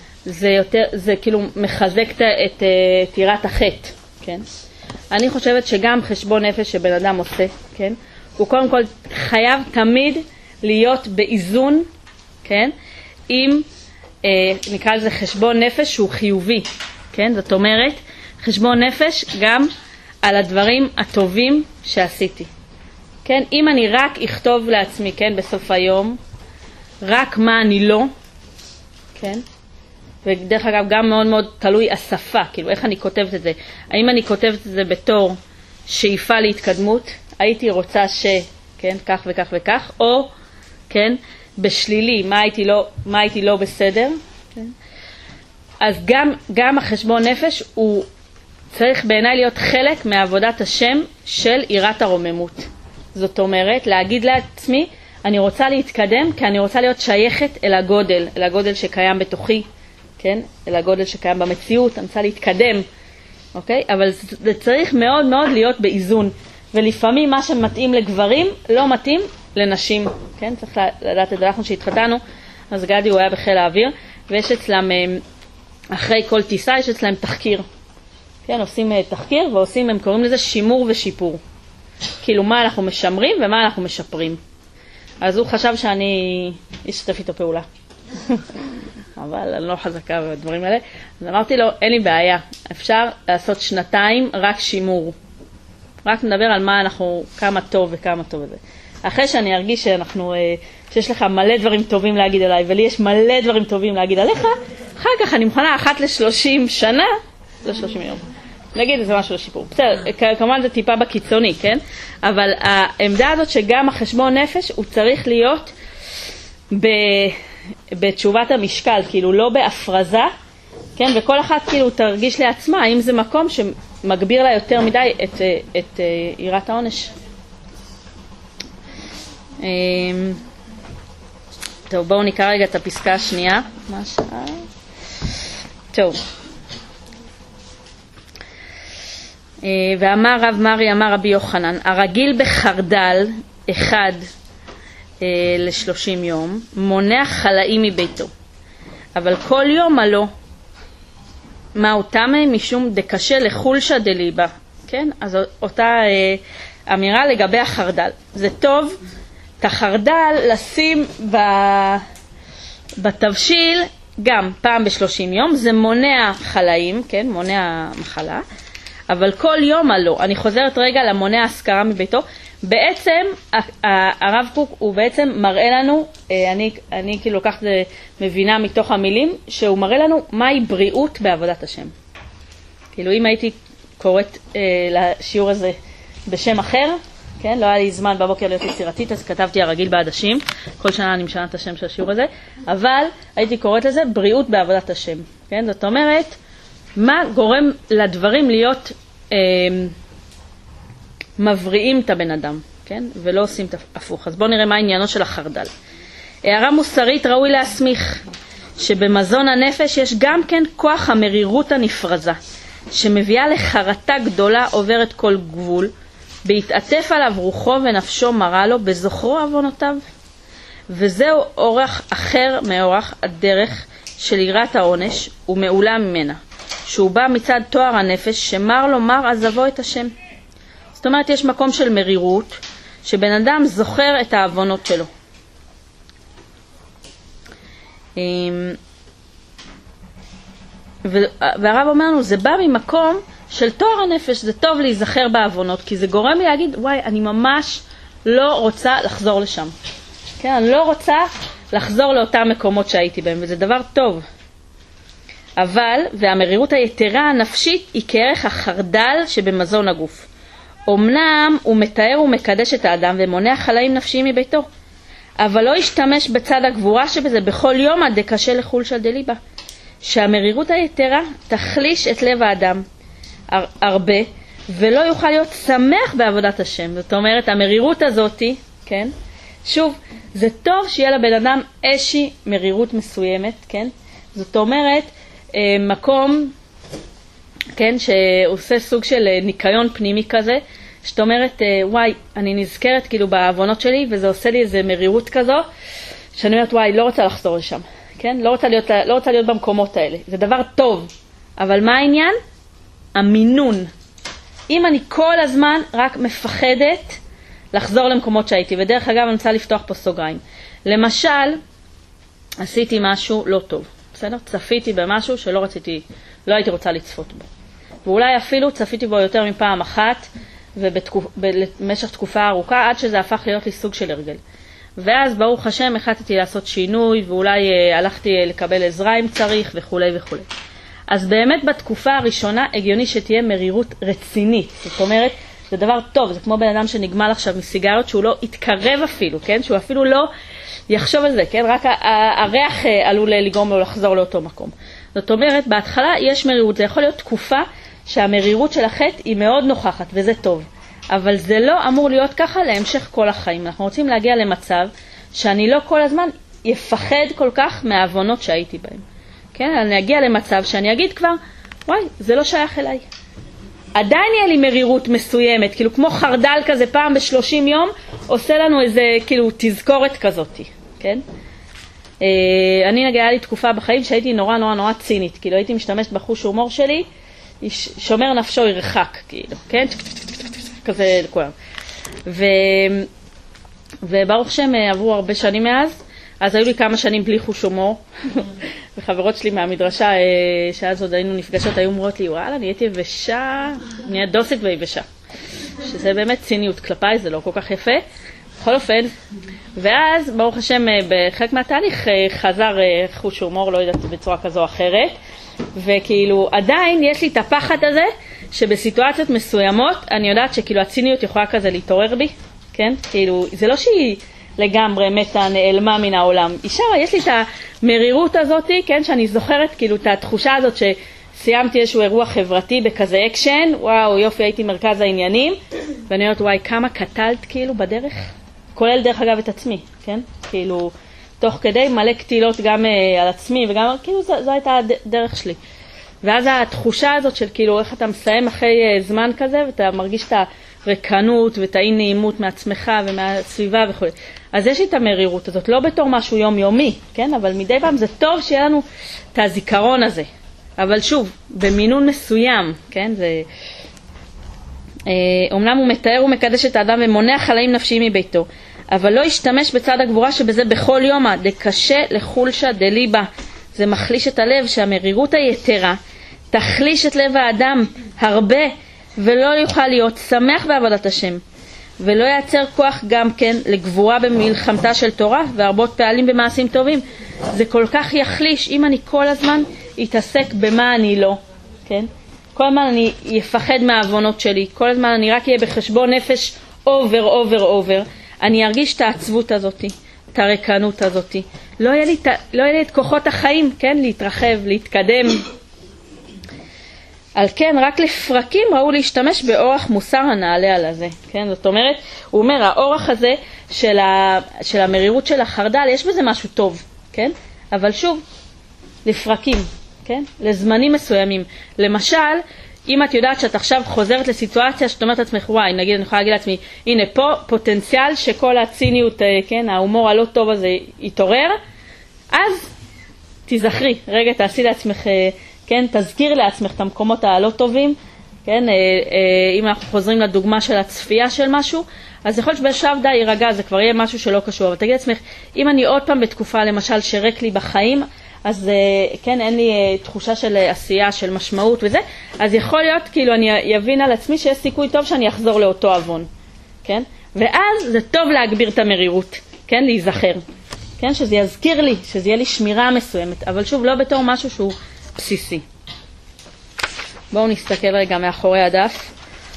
זה כאילו מחזק את תירת החטא, כן? אני חושבת שגם חשבון נפש שבן אדם עושה, כן? הוא קודם כל חייב תמיד להיות באיזון, כן? עם, נקרא לזה חשבון נפש שהוא חיובי, כן? זאת אומרת, חשבון נפש גם על הדברים הטובים שעשיתי, כן? אם אני רק אכתוב לעצמי, כן, בסוף היום, רק מה אני לא, כן? ודרך אגב גם מאוד מאוד תלוי השפה, כאילו איך אני כותבת את זה. האם אני כותבת את זה בתור שאיפה להתקדמות, הייתי רוצה כן, כך וכך וכך, או, כן, בשלילי, מה הייתי לא בסדר, כן? אז גם החשבון נפש הוא צריך בעיניי להיות חלק מעבודת השם של יראת הרוממות. זאת אומרת, להגיד לעצמי, אני רוצה להתקדם כי אני רוצה להיות שייכת אל הגודל שקיים בתוכי, כן? אל הגודל שקיים במציאות, אני רוצה להתקדם, אוקיי? אבל זה צריך מאוד מאוד להיות באיזון, ולפעמים מה שמתאים לגברים לא מתאים לנשים, כן? צריך לדעת את זה. אנחנו שהתחתנו, אז גדי הוא היה בחיל האוויר, ויש אצלם, אחרי כל טיסה יש אצלם תחקיר, כן? עושים תחקיר ועושים, הם קוראים לזה שימור ושיפור, כאילו מה אנחנו משמרים ומה אנחנו משפרים. אז הוא חשב שאני אשתף איתו פעולה. אבל אני לא חזקה בדברים האלה. אז אמרתי לו, אין לי בעיה, אפשר לעשות 2 רק שימור. רק נדבר על מה אנחנו, כמה טוב וכמה טוב זה. אחרי שאני ארגיש שיש לך מלא דברים טובים להגיד עליי, ולי יש מלא דברים טובים להגיד עליך, אחר כך אני מוכנה 1 ל-30 שנה, לא 30 יום. נגיד איזה משהו לשיפור. בסדר, כמובן זה טיפה בקיצוני, כן? אבל העמדה הזאת שגם החשבון נפש הוא צריך להיות בתשובת המשקל, כאילו לא בהפרזה, כן? וכל אחת כאילו תרגיש לעצמה, האם זה מקום שמגביר לה יותר מדי את יראת העונש. טוב, בואו נקרא רגע את הפסקה השנייה. מה השעה? טוב. ואמר רב מרי, אמר רבי יוחנן, הרגיל בחרדל 1 ל-30 יום, מונע חלאים מביתו. אבל כל יום מה לא? מה אותם משום דקשה לחולשה דליבה. כן? אז אותה אמירה לגבי החרדל. זה טוב, את החרדל לשים בתבשיל גם פעם ב-30 יום, זה מונע חלאים, כן? מונע מחלה. אבל כל יום הלא. אני חוזרת רגע למונע השכרה מביתו. בעצם הרב קוק הוא בעצם מראה לנו, אני כאילו לקחת מבינה מתוך המילים, שהוא מראה לנו מהי בריאות בעבודת השם. כאילו אם הייתי קוראת לשיעור הזה בשם אחר, כן, לא היה לי זמן בבוקר להיות יצירתית, אז כתבתי הרגיל בעדשים, כל שנה אני משנה את השם של השיעור הזה, אבל הייתי קוראת לזה בריאות בעבודת השם. כן, זאת אומרת, מה גורם לדברים להיות מבריאים את הבן אדם, כן? ולא עושים את הפוך. אז בואו נראה מה העניינו של החרדל. הערה מוסרית ראוי להסמיך, שבמזון הנפש יש גם כן כוח המרירות הנפרזה, שמביאה לחרטה גדולה עוברת כל גבול, בהתעטף עליו רוחו ונפשו מראה לו, בזוכרו עוונותיו. וזהו אורח אחר מאורח הדרך של יראת העונש ומעולה ממנה, שהוא בא מצד תואר הנפש, שמר לו מר עזבו את השם. זאת אומרת, יש מקום של מרירות, שבן אדם זוכר את העוונות שלו. והרב אומר לנו, זה בא ממקום של תואר הנפש, זה טוב להיזכר בעוונות, כי זה גורם לי להגיד, וואי, אני ממש לא רוצה לחזור לשם. כן, אני לא רוצה לחזור לאותם מקומות שהייתי בהם, וזה דבר טוב. אבל, והמרירות היתרה הנפשית היא כערך החרדל שבמזון הגוף. אמנם הוא מתאר ומקדש את האדם ומונע חלאים נפשיים מביתו, אבל לא ישתמש בצד הגבורה שבזה בכל יום עד דקשה לחולשא דליבא, שהמרירות היתרה תחליש את לב האדם הרבה, ולא יוכל להיות שמח בעבודת השם. זאת אומרת, המרירות הזאת, כן? שוב, זה טוב שיהיה לבן אדם איזושהי מרירות מסוימת, כן? זאת אומרת, מקום, כן, שעושה סוג של ניקיון פנימי כזה, שאת אומרת, וואי, אני נזכרת כאילו בעוונות שלי, וזה עושה לי איזה מרירות כזו, שאני אומרת, וואי, לא רוצה לחזור לשם, כן? לא רוצה להיות במקומות האלה. זה דבר טוב, אבל מה העניין? המינון. אם אני כל הזמן רק מפחדת לחזור למקומות שהייתי, ודרך אגב אני רוצה לפתוח פה סוגריים. למשל, עשיתי משהו לא טוב, בסדר? צפיתי במשהו שלא הייתי רוצה לצפות בו. ואולי אפילו צפיתי בו יותר מפעם אחת, ובמשך תקופה ארוכה, עד שזה הפך להיות לי סוג של הרגל. ואז ברוך השם החלטתי לעשות שינוי, ואולי הלכתי לקבל עזרה אם צריך וכו' וכו'. אז באמת בתקופה הראשונה הגיוני שתהיה מרירות רצינית. זאת אומרת, זה דבר טוב, זה כמו בן אדם שנגמל עכשיו מסיגריות, שהוא לא יתקרב אפילו, כן? שהוא אפילו לא יחשוב על זה, כן? רק הריח עלול לגרום לו לחזור לאותו מקום. זאת אומרת, בהתחלה יש מרירות, זה יכול להיות תקופה שהמרירות של החטא היא מאוד נוכחת, וזה טוב. אבל זה לא אמור להיות ככה להמשך כל החיים. אנחנו רוצים להגיע למצב שאני לא כל הזמן יפחד כל כך מהעוונות שהייתי בהם. כן? אני אגיע למצב שאני אגיד כבר, וואי, זה לא שייך אליי. עדיין יהיה לי מרירות מסוימת, כאילו כמו חרדל כזה פעם ב-30 יום, עושה לנו איזה כאילו תזכורת כזאת, כן? אני היה לי תקופה בחיים שהייתי נורא צינית, כאילו הייתי משתמשת בחוש הומור שלי, שומר נפשו ירחק, כאילו, כן? כזה לכולם. וברוך שם עברו הרבה שנים מאז, אז היו לי כמה שנים בלי חוש הומור, וחברות שלי מהמדרשה, שאז עוד היינו נפגשות, היו אומרות לי, וואלה, נהייתי יבשה, נהיה דוסית ויבשה. שזה באמת ציניות כלפיי, זה לא כל כך יפה. בכל אופן, ואז, ברוך השם, בחלק מהתהליך חזר חוש הומור, לא יודעת, בצורה כזו או אחרת, וכאילו, עדיין יש לי את הפחד הזה, שבסיטואציות מסוימות, אני יודעת שכאילו הציניות יכולה כזה להתעורר בי, כן? כאילו, זה לא שהיא לגמרי מתה, נעלמה מן העולם. אישה, יש לי את המרירות הזאת, כן? שאני זוכרת כאילו את התחושה הזאת שסיימתי איזשהו אירוע חברתי בכזה אקשן, וואו, יופי, הייתי מרכז העניינים, ואני אומרת, וואי, כמה קטלת כאילו בדרך, כולל דרך אגב את עצמי, כן? כאילו, תוך כדי מלא קטילות גם על עצמי, וגם, כאילו, זו הייתה הדרך שלי. ואז התחושה הזאת של כאילו איך אתה מסיים אחרי זמן כזה, ואתה מרגיש את הרקנות ואת האי נעימות מעצמך ומהסביבה וכו'. אז יש לי את המרירות הזאת, לא בתור משהו יומיומי, כן? אבל מדי פעם זה טוב שיהיה לנו את הזיכרון הזה. אבל שוב, במינון מסוים, כן? זה... אומנם הוא מתאר ומקדש את האדם ומונע חלאים נפשיים מביתו, אבל לא ישתמש בצד הגבורה שבזה בכל יום, דקשה לחולשא דליבא. זה מחליש את הלב, שהמרירות היתרה תחליש את לב האדם הרבה, ולא יוכל להיות שמח בעבודת השם, ולא ייצר כוח גם כן לגבורה במלחמתה של תורה, והרבות פעלים במעשים טובים. זה כל כך יחליש אם אני כל הזמן אתעסק במה אני לא, כן? כל הזמן אני יפחד מהעוונות שלי, כל הזמן אני רק אהיה בחשבון נפש אובר, אני ארגיש את העצבות הזאת, את הרקנות הזאת. לא יהיה לי את כוחות החיים, כן? להתרחב, להתקדם. על כן, רק לפרקים ראו להשתמש באורח מוסר הנעלה על הזה, כן? זאת אומרת, הוא אומר, האורח הזה של המרירות של החרדל, יש בזה משהו טוב, כן? אבל שוב, לפרקים, כן? לזמנים מסוימים. למשל, אם את יודעת שאת עכשיו חוזרת לסיטואציה שאת אומרת לעצמך, וואי, נגיד, אני יכולה להגיד לעצמי, הנה פה פוטנציאל שכל הציניות, כן, ההומור הלא טוב הזה יתעורר, אז תזכרי, רגע תעשי לעצמך, כן, תזכיר לעצמך את המקומות הלא טובים, כן, אם אנחנו חוזרים לדוגמה של הצפייה של משהו, אז יכול להיות שבשלב די יירגע, זה כבר יהיה משהו שלא קשור, אבל תגיד לעצמך, אם אני עוד פעם בתקופה למשל שרק לי בחיים, אז כן, אין לי תחושה של עשייה, של משמעות וזה, אז יכול להיות כאילו אני אבין על עצמי שיש סיכוי טוב שאני אחזור לאותו אבון, כן? ואז זה טוב להגביר את המרירות, כן? להיזכר, כן? שזה יזכיר לי, שזה יהיה לי שמירה מסוימת, אבל שוב, לא בתור משהו שהוא בסיסי. בואו נסתכל רגע מאחורי הדף.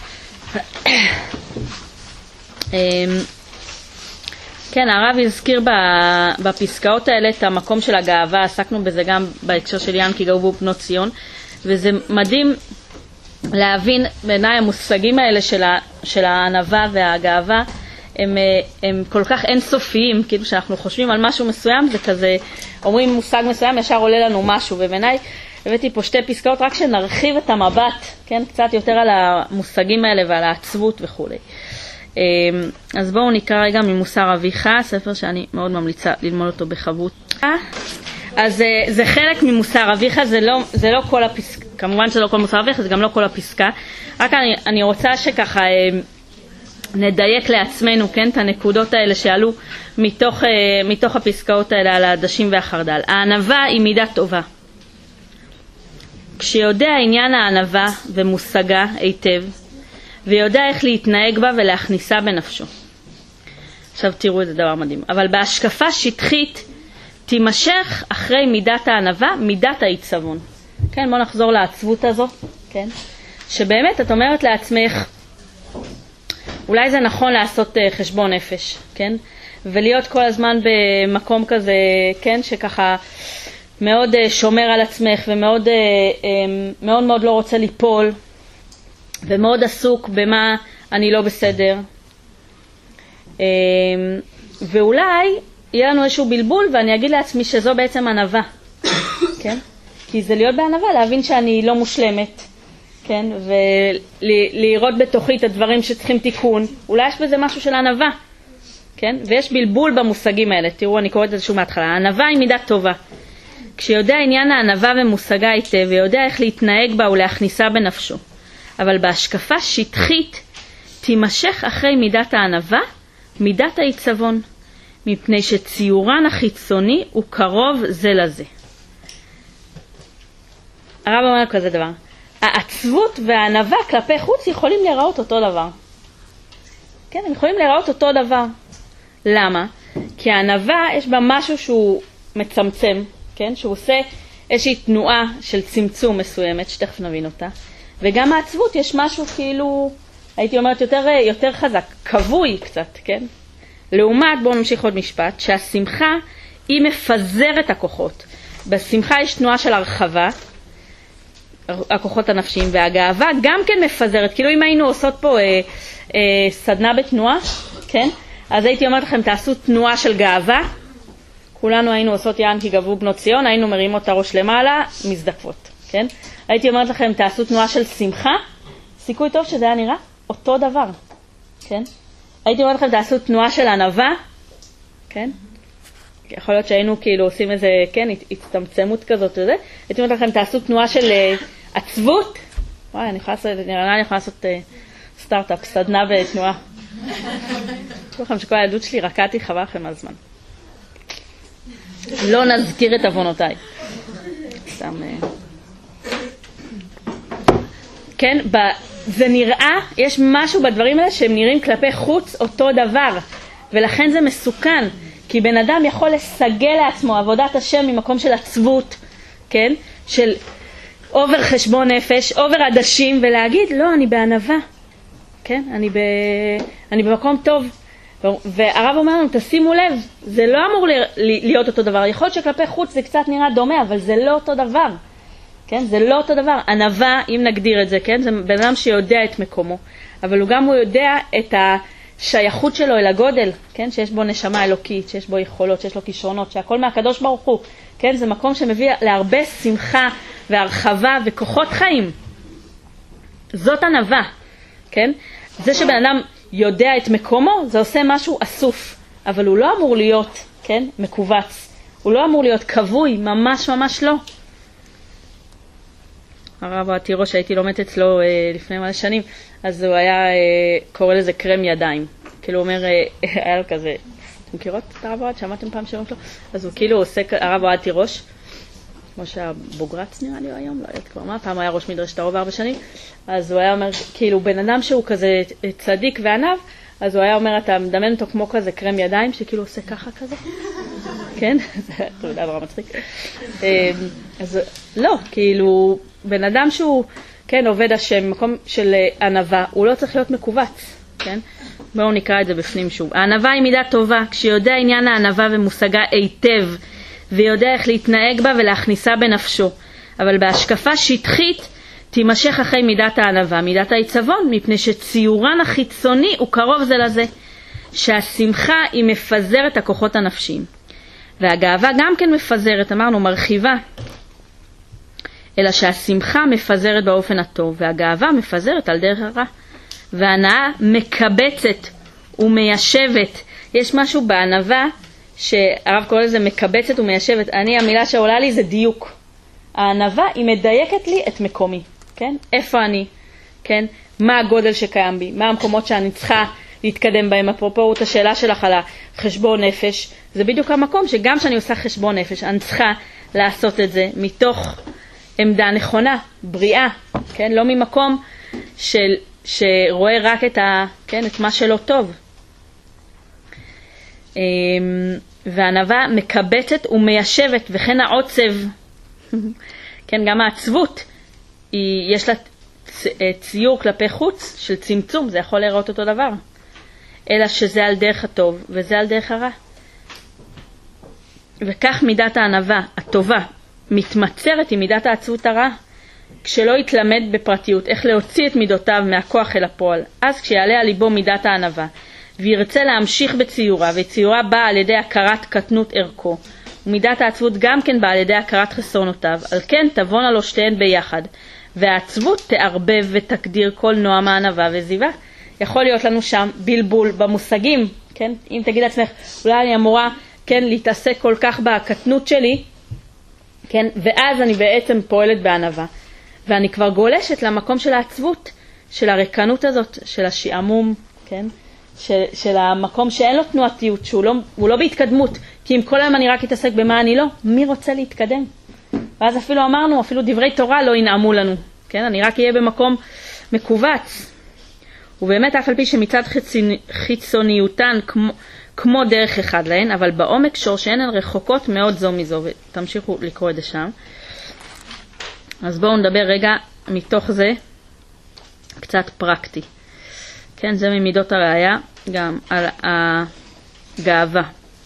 כן, הרב הזכיר בפסקאות האלה את המקום של הגאווה, עסקנו בזה גם בהקשר של ין כי גאו בנות ציון, וזה מדהים להבין בעיניי המושגים האלה של הענווה והגאווה, הם כל כך אינסופיים, כאילו שאנחנו חושבים על משהו מסוים, זה כזה, אומרים מושג מסוים, ישר עולה לנו משהו, ובעיניי הבאתי פה שתי פסקאות רק שנרחיב את המבט, כן, קצת יותר על המושגים האלה ועל העצבות וכו'. אז בואו נקרא רגע ממוסר אביך, ספר שאני מאוד ממליצה ללמוד אותו בחבות. אז זה חלק ממוסר אביך, זה לא כל הפסקה, כמובן שזה לא כל מוסר אביך, זה גם לא כל הפסקה, רק אני רוצה שככה נדייק לעצמנו, כן, את הנקודות האלה שעלו מתוך הפסקאות האלה על העדשים והחרדל. הענווה היא מידה טובה. כשיודע עניין הענווה ומושגה היטב, ויודע איך להתנהג בה ולהכניסה בנפשו. עכשיו תראו איזה דבר מדהים. אבל בהשקפה שטחית תימשך אחרי מידת הענווה, מידת העיצבון. כן, בואו נחזור לעצבות הזו, כן? שבאמת את אומרת לעצמך, אולי זה נכון לעשות חשבון נפש, כן? ולהיות כל הזמן במקום כזה, כן? שככה מאוד שומר על עצמך ומאוד מאוד מאוד לא רוצה ליפול, ומאוד עסוק במה אני לא בסדר. ואולי יהיה לנו איזשהו בלבול ואני אגיד לעצמי שזו בעצם ענווה, כן? כי זה להיות בענווה, להבין שאני לא מושלמת, כן? ולראות בתוכי את הדברים שצריכים תיקון. אולי יש בזה משהו של ענווה, כן? ויש בלבול במושגים האלה. תראו, אני קוראת את זה שוב מההתחלה. הענווה היא מידה טובה. כשיודע עניין הענווה ומושגה היטב, ויודע איך להתנהג בה ולהכניסה בנפשו. אבל בהשקפה שטחית תימשך אחרי מידת הענווה, מידת העיצבון, מפני שציורן החיצוני הוא קרוב זה לזה. הרב אומר כזה דבר, העצבות והענווה כלפי חוץ יכולים להיראות אותו דבר. כן, הם יכולים להיראות אותו דבר. למה? כי הענווה יש בה משהו שהוא מצמצם, כן? שהוא עושה איזושהי תנועה של צמצום מסוימת, שתכף נבין אותה. וגם העצבות יש משהו כאילו, הייתי אומרת יותר חזק, קבוי קצת, כן? לעומת, בואו נמשיך עוד משפט, שהשמחה היא מפזרת הכוחות. בשמחה יש תנועה של הרחבה, הכוחות הנפשיים, והגאווה גם כן מפזרת. כאילו אם היינו עושות פה סדנה בתנועה, כן? אז הייתי אומרת לכם, תעשו תנועה של גאווה. כולנו היינו עושות יען כי גבו בנות ציון, היינו מרימות את הראש למעלה, מזדקפות, כן? הייתי אומרת לכם, תעשו תנועה של שמחה, סיכוי טוב שזה היה נראה אותו דבר, כן? הייתי אומרת לכם, תעשו תנועה של ענווה, כן? יכול להיות שהיינו כאילו עושים איזה, כן, הצטמצמות כזאת וזה. הייתי אומרת לכם, תעשו תנועה של עצבות. וואי, אני יכולה לעשות סטארט-אפ, סדנה בתנועה. תראו לכם שכל הילדות שלי רקעתי, חבל לכם על זמן. לא נזכיר את עוונותיי. סתם... כן, זה נראה, יש משהו בדברים האלה שהם נראים כלפי חוץ אותו דבר, ולכן זה מסוכן, כי בן אדם יכול לסגל לעצמו עבודת השם ממקום של עצבות, כן, של עובר חשבון נפש, עובר עדשים, ולהגיד, לא, אני בענווה, כן, אני במקום טוב, והרב אומר לנו, תשימו לב, זה לא אמור להיות אותו דבר, יכול להיות שכלפי חוץ זה קצת נראה דומה, אבל זה לא אותו דבר, כן? זה לא אותו דבר. ענווה, אם נגדיר את זה, כן? זה בן אדם שיודע את מקומו, אבל הוא גם יודע את השייכות שלו אל הגודל, כן? שיש בו נשמה אלוקית, שיש בו יכולות, שיש לו כישרונות, שהכל מהקדוש ברוך הוא, כן? זה מקום שמביא להרבה שמחה והרחבה וכוחות חיים. זאת ענווה, כן? זה שבן אדם יודע את מקומו, זה עושה משהו אסוף, אבל הוא לא אמור להיות, כן? מקובץ. הוא לא אמור להיות קבוי, ממש ממש לא. הרב התירוש, הייתי לומדת אצלו לפני מלא שנים, אז הוא היה קורא לזה קרם ידיים. כאילו הוא אומר, היה לו כזה, אתם מכירות את הרב אוהד? שמעתם פעם שירים שלו? אז הוא כאילו עושה, הרב אוהד תירוש, כמו שהבוגרץ נראה לי היום, לא יודעת כבר מה, פעם היה ראש מדרשת הרוב 4 שנים, אז הוא היה אומר, כאילו בן אדם שהוא כזה צדיק וענב, אז הוא היה אומר, אתה מדמיין אותו כמו כזה קרם ידיים, שכאילו עושה ככה כזה, כן? זה יודע נורא מצחיק. אז לא, כאילו בן אדם שהוא, כן, עובד השם, מקום של ענווה, הוא לא צריך להיות מקובץ, כן? בואו נקרא את זה בפנים שוב. הענווה היא מידה טובה, כשיודע עניין הענווה ומושגה היטב, ויודע איך להתנהג בה ולהכניסה בנפשו. אבל בהשקפה שטחית תימשך אחרי מידת הענווה, מידת העיצבון, מפני שציורן החיצוני הוא קרוב זה לזה, שהשמחה היא מפזרת הכוחות הנפשיים. והגאווה גם כן מפזרת, אמרנו, מרחיבה, אלא שהשמחה מפזרת באופן הטוב, והגאווה מפזרת על דרך הרע. וההנאה מקבצת ומיישבת. יש משהו בענווה שהרב קורא לזה מקבצת ומיישבת. המילה שעולה לי זה דיוק. הענווה היא מדייקת לי את מקומי, כן? איפה אני, כן? מה הגודל שקיים בי, מה המקומות שאני צריכה להתקדם בהם. אפרופו את השאלה שלך על חשבון נפש, זה בדיוק המקום שגם שאני עושה חשבון נפש, אני צריכה לעשות את זה מתוך עמדה נכונה, בריאה, כן? לא ממקום שרואה רק כן, את מה שלא טוב. והענווה מקבצת ומיישבת, וכן העוצב, כן, גם העצבות, יש לה ציור כלפי חוץ של צמצום, זה יכול לראות אותו דבר. אלא שזה על דרך הטוב, וזה על דרך הרע. וכך מידת הענווה, הטובה, מתמצרת עם מידת העצבות הרע, כשלא יתלמד בפרטיות איך להוציא את מידותיו מהכוח אל הפועל. אז כשיעלה על ליבו מידת הענווה, וירצה להמשיך בציורה, וציורה באה על ידי הכרת קטנות ערכו, ומידת העצבות גם כן באה על ידי הכרת חסרונותיו, על כן תבונה לו שתיהן ביחד, והעצבות תערבב ותקדיר כל נועם הענווה וזיווה. יכול להיות לנו שם בלבול במושגים, כן? אם תגיד לעצמך, אולי אני אמורה, כן, להתעסק כל כך בקטנות שלי, כן? ואז אני בעצם פועלת בענווה, ואני כבר גולשת למקום של העצבות, של הרקנות הזאת, של השעמום, כן? של המקום שאין לו תנועתיות, שהוא לא בהתקדמות, כי אם כל היום אני רק אתעסק במה אני לא, מי רוצה להתקדם? ואז אפילו אמרנו, אפילו דברי תורה לא ינעמו לנו, כן? אני רק אהיה במקום מקובץ. ובאמת אף על פי שמצד חיצוניותן כמו דרך אחד להן, אבל בעומק שורשיהן הן רחוקות מאוד זו מזו, ותמשיכו לקרוא את זה שם. אז בואו נדבר רגע מתוך זה קצת פרקטי. כן, זה ממידות הראייה, גם על הגאווה.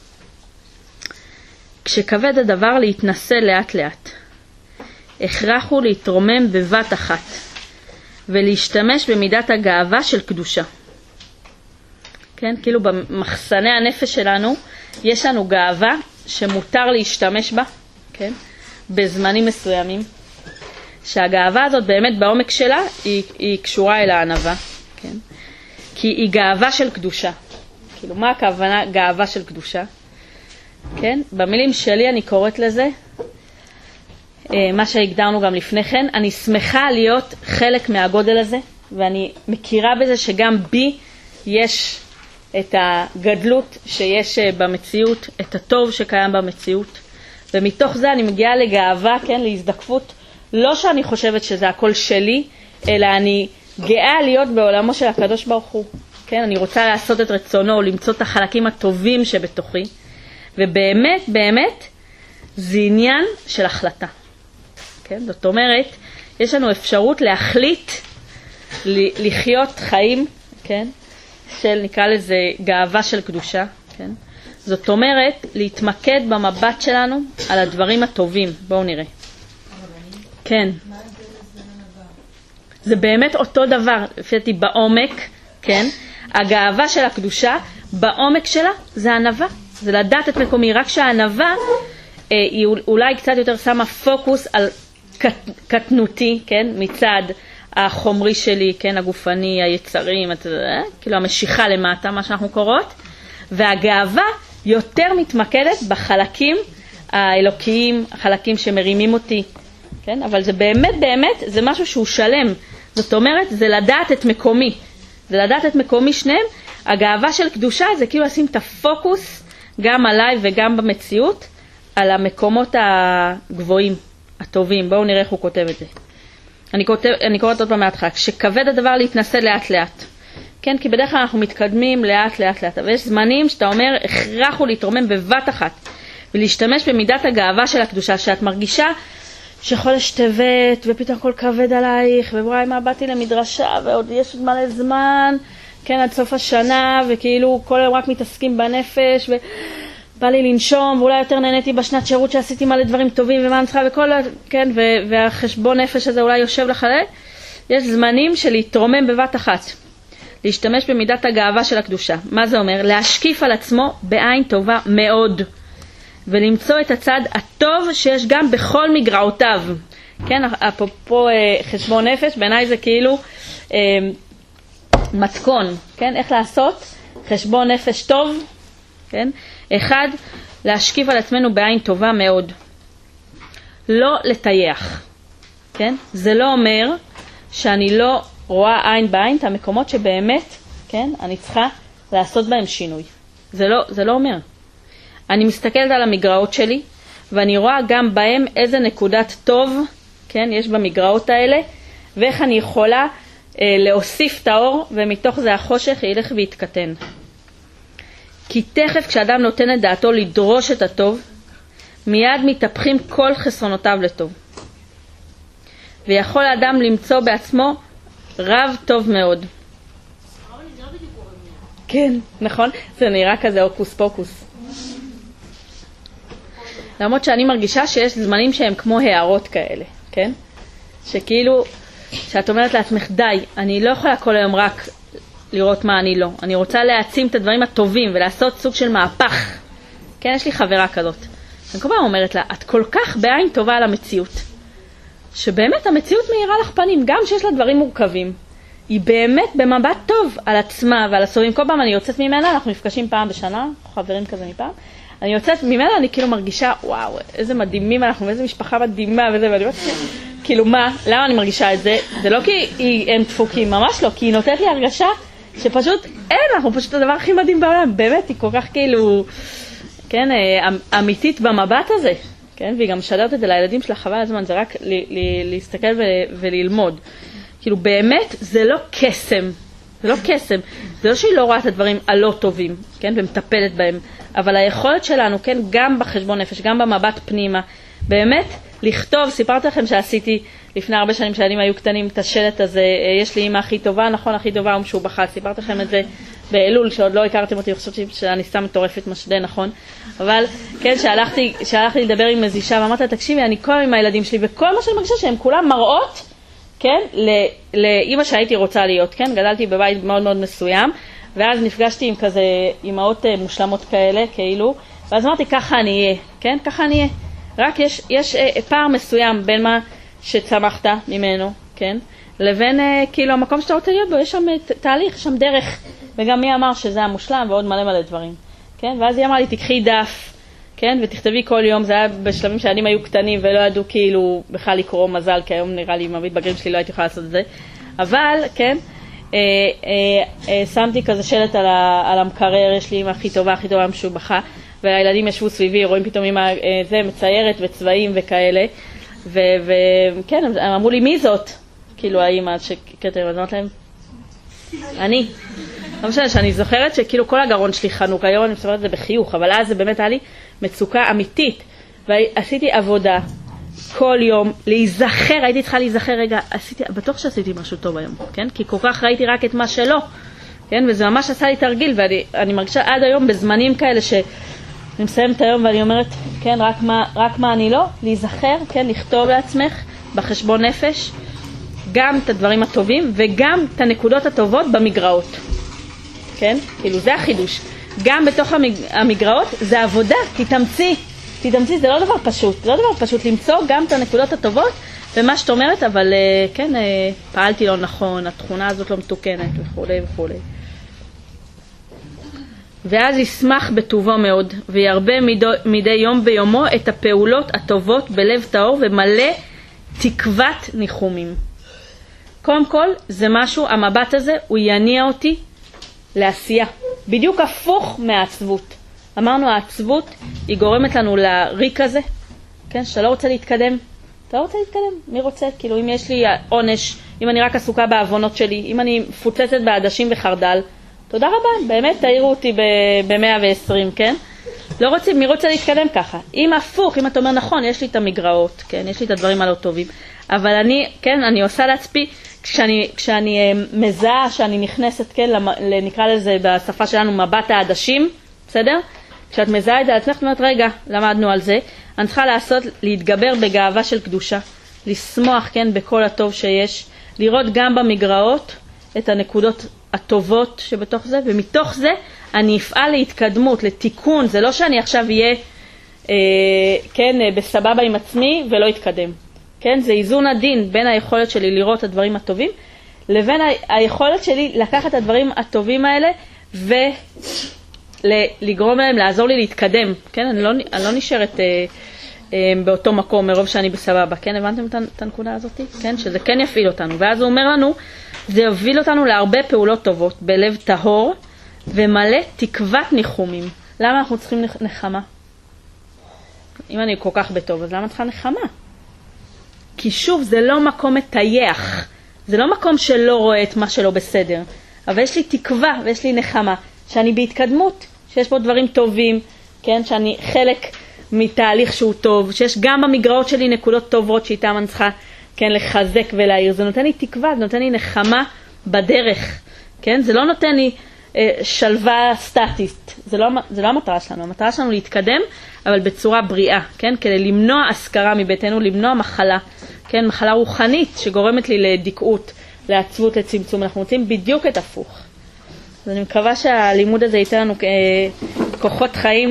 כשכבד הדבר להתנסה לאט לאט, הכרח הוא להתרומם בבת אחת, ולהשתמש במידת הגאווה של קדושה. כן, כאילו במחסני הנפש שלנו, יש לנו גאווה שמותר להשתמש בה, כן, בזמנים מסוימים. שהגאווה הזאת באמת בעומק שלה היא קשורה אל הענווה, כן? כי היא גאווה של קדושה. כאילו מה הכוונה גאווה של קדושה? כן? במילים שלי אני קוראת לזה, מה שהגדרנו גם לפני כן, אני שמחה להיות חלק מהגודל הזה, ואני מכירה בזה שגם בי יש את הגדלות שיש במציאות, את הטוב שקיים במציאות, ומתוך זה אני מגיעה לגאווה, כן? להזדקפות, לא שאני חושבת שזה הכל שלי, אלא אני גאה להיות בעולמו של הקדוש ברוך הוא. כן? אני רוצה לעשות את רצונו, למצוא את החלקים הטובים שבתוכי. ובאמת, באמת, זה עניין של החלטה. כן? זאת אומרת, יש לנו אפשרות להחליט לחיות חיים, כן? של, נקרא לזה, גאווה של קדושה. כן? זאת אומרת, להתמקד במבט שלנו על הדברים הטובים. בואו נראה. כן. זה באמת אותו דבר, לפי דעתי בעומק, כן? הגאווה של הקדושה בעומק שלה זה ענווה, זה לדעת את מקומי, רק שהענווה היא אולי קצת יותר שמה פוקוס על קטנותי, כן, מצד החומרי שלי, כן, הגופני, היצרים, כאילו המשיכה למטה, מה שאנחנו קוראות, והגאווה יותר מתמקדת בחלקים האלוקיים, החלקים שמרימים אותי, כן, אבל זה באמת באמת, זה משהו שהוא שלם, זאת אומרת, זה לדעת את מקומי, זה לדעת את מקומי שניהם, הגאווה של קדושה זה כאילו לשים את הפוקוס גם עליי וגם במציאות, על המקומות הגבוהים, הטובים. בואו נראה איך הוא כותב את זה. אני קוראת עוד פעם מההתחלה. כשכבד הדבר להתנסה לאט לאט. כן, כי בדרך כלל אנחנו מתקדמים לאט לאט לאט. אבל יש זמנים שאתה אומר, הכרח הוא להתרומם בבת אחת. ולהשתמש במידת הגאווה של הקדושה, שאת מרגישה שחודש טבת, ופתאום הכל כבד עלייך, ובואי מה באתי למדרשה, ועוד יש עוד מלא זמן, כן, עד סוף השנה, וכאילו כל היום רק מתעסקים בנפש, בא לי לנשום, ואולי יותר נהניתי בשנת שירות שעשיתי מלא דברים טובים ומה אני צריכה וכל, כן, והחשבון נפש הזה אולי יושב לך עליי. יש זמנים של להתרומם בבת אחת, להשתמש במידת הגאווה של הקדושה. מה זה אומר? להשקיף על עצמו בעין טובה מאוד, ולמצוא את הצד הטוב שיש גם בכל מגרעותיו. כן, אפרופו חשבון נפש, בעיניי זה כאילו מתכון, כן, איך לעשות חשבון נפש טוב, כן? אחד, להשקיף על עצמנו בעין טובה מאוד. לא לטייח, כן? זה לא אומר שאני לא רואה עין בעין את המקומות שבאמת, כן? אני צריכה לעשות בהם שינוי. זה לא אומר. אני מסתכלת על המגרעות שלי, ואני רואה גם בהם איזה נקודת טוב, כן? יש במגרעות האלה, ואיך אני יכולה להוסיף את האור, ומתוך זה החושך ילך ויתקטן. כי תכף כשאדם נותן את דעתו לדרוש את הטוב, מיד מתהפכים כל חסרונותיו לטוב. ויכול האדם למצוא בעצמו רב טוב מאוד. כן, נכון? זה נראה כזה אוקוס פוקוס. למרות שאני מרגישה שיש זמנים שהם כמו הערות כאלה, כן? שכאילו, שאת אומרת לעצמך, די, אני לא יכולה כל היום רק לראות מה אני לא. אני רוצה להעצים את הדברים הטובים ולעשות סוג של מהפך. כן, יש לי חברה כזאת. אני כל פעם אומרת לה, את כל כך בעין טובה על המציאות, שבאמת המציאות מאירה לך פנים, גם שיש לה דברים מורכבים. היא באמת במבט טוב על עצמה ועל הסובבים. כל פעם אני יוצאת ממנה, אנחנו נפגשים פעם בשנה, חברים כזה מפעם. אני יוצאת ממנה, אני כאילו מרגישה, וואו, איזה מדהימים אנחנו, ואיזה משפחה מדהימה וזה, ואני אומרת, כאילו מה, למה אני מרגישה את זה? זה לא כי הם דפוקים, ממש לא, כי היא נותנת לי הרגשה שפשוט אין, אנחנו פשוט הדבר הכי מדהים בעולם, באמת, היא כל כך כאילו, כן, אמיתית במבט הזה, כן, והיא גם משדרת את זה לילדים שלה חבל הזמן, זה רק להסתכל וללמוד. כאילו באמת זה לא קסם, זה לא קסם, זה לא שהיא לא רואה את הדברים הלא טובים, כן, ומטפלת בהם, אבל היכולת שלנו, כן, גם בחשבון נפש, גם במבט פנימה, באמת לכתוב, סיפרתי לכם שעשיתי לפני הרבה שנים שהילדים היו קטנים את השלט הזה, יש לי אמא הכי טובה, נכון, הכי טובה ומשובחת, סיפרתי לכם את זה באלול, שעוד לא הכרתם אותי, חשבתי שאני סתם מטורפת משדה, נכון, אבל כן, שהלכתי לדבר עם איזו אישה, ואמרתי לה, תקשיבי, אני כל עם הילדים שלי, וכל מה שאני מרגישה שהם כולם מראות, כן, לאמא שהייתי רוצה להיות, כן, גדלתי בבית מאוד מאוד מסוים, ואז נפגשתי עם כזה אמהות מושלמות כאלה, כאילו, ואז אמרתי, ככה אני אהיה, כן, ככה אני אהיה. רק יש פער מסוים בין מה שצמחת ממנו, כן, לבין כאילו המקום שאתה רוצה להיות בו, יש שם תהליך, שם דרך, וגם מי אמר שזה המושלם ועוד מלא מלא דברים, כן, ואז היא אמרה לי, תקחי דף, כן, ותכתבי כל יום, זה היה בשלבים שהילדים היו קטנים ולא ידעו כאילו בכלל לקרוא מזל, כי היום נראה לי עם המתבגרים שלי לא הייתי יכולה לעשות את זה, אבל, כן, שמתי כזה שלט על המקרר, יש לי אמא הכי טובה משובחה, והילדים ישבו סביבי, רואים פתאום אמא זה מציירת וצבעים וכאלה, וכן, הם אמרו לי, מי זאת? כאילו האמא שקטר, אז אמרת להם, אני. לא משנה, שאני זוכרת שכאילו כל הגרון שלי חנוק, היום אני מספרת את זה בחיוך, אבל אז זה באמת היה לי מצוקה אמיתית, ועשיתי עבודה כל יום, להיזכר, הייתי צריכה להיזכר רגע, בטוח שעשיתי משהו טוב היום, כן? כי כל כך ראיתי רק את מה שלא, כן? וזה ממש עשה לי תרגיל, ואני מרגישה עד היום בזמנים כאלה שאני מסיימת היום ואני אומרת, כן, רק מה אני לא, להיזכר, כן, לכתוב לעצמך בחשבון נפש, גם את הדברים הטובים וגם את הנקודות הטובות במגרעות. כן? כאילו זה החידוש. גם בתוך המגרעות זה עבודה, תתאמצי, זה לא דבר פשוט, למצוא גם את הנקודות הטובות ומה שאת אומרת, אבל כן, פעלתי לא נכון, התכונה הזאת לא מתוקנת וכו'. ואז ישמח בטובו מאוד, וירבה מדי יום ביומו את הפעולות הטובות בלב טהור ומלא תקוות ניחומים. קודם כל, זה משהו, המבט הזה, הוא יניע אותי לעשייה. בדיוק הפוך מהעצבות. אמרנו, העצבות היא גורמת לנו לריק הזה, כן? שאתה לא רוצה להתקדם. אתה לא רוצה להתקדם, מי רוצה? כאילו, אם יש לי עונש, אם אני רק עסוקה בעוונות שלי, אם אני מפוצצת בעדשים וחרדל, תודה רבה, באמת תאירו אותי ב-120, כן? לא רוצים, מי רוצה להתקדם ככה? אם הפוך, אם אתה אומר נכון, יש לי את המגרעות, כן? יש לי את הדברים הלא טובים, אבל אני עושה לעצמי, כשאני מזהה, שאני נכנסת, כן, נקרא לזה בשפה שלנו מבט העדשים, בסדר? כשאת מזהה את זה, את אומרת, רגע, למדנו על זה, אני צריכה להתגבר בגאווה של קדושה, לשמוח, כן, בכל הטוב שיש, לראות גם במגרעות את הנקודות הטובות שבתוך זה, ומתוך זה אני אפעל להתקדמות, לתיקון. זה לא שאני עכשיו אהיה כן, בסבבה עם עצמי ולא יתקדם. כן? זה איזון הדין בין היכולת שלי לראות את הדברים הטובים, לבין היכולת שלי לקחת את הדברים הטובים האלה ולגרום להם, לעזור לי להתקדם. כן? אני לא נשארת באותו מקום מרוב שאני בסבבה. כן? הבנתם את הנקודה הזאת? כן? שזה כן יפעיל אותנו. ואז הוא אומר לנו, זה יוביל אותנו להרבה פעולות טובות, בלב טהור ומלא תקוות ניחומים. למה אנחנו צריכים נחמה? אם אני כל כך בטוב, אז למה צריכה נחמה? כי שוב, זה לא מקום מטייח, זה לא מקום שלא רואה את מה שלא בסדר, אבל יש לי תקווה ויש לי נחמה, שאני בהתקדמות, שיש פה דברים טובים, כן? שאני חלק מתהליך שהוא טוב, שיש גם במגרעות שלי נקודות טובות שאיתן אני צריכה, כן, לחזק ולהעיר. זה נותן לי תקווה, זה נותן לי נחמה בדרך, כן? זה לא נותן לי שלווה סטטית, זה לא המטרה שלנו. המטרה שלנו להתקדם, אבל בצורה בריאה, כן? כדי למנוע השכרה מביתנו, למנוע מחלה, כן? מחלה רוחנית שגורמת לי לדיקעות, לעצבות, לצמצום. אנחנו רוצים בדיוק את הפוך. אז אני מקווה שהלימוד הזה ייתן לנו כוחות חיים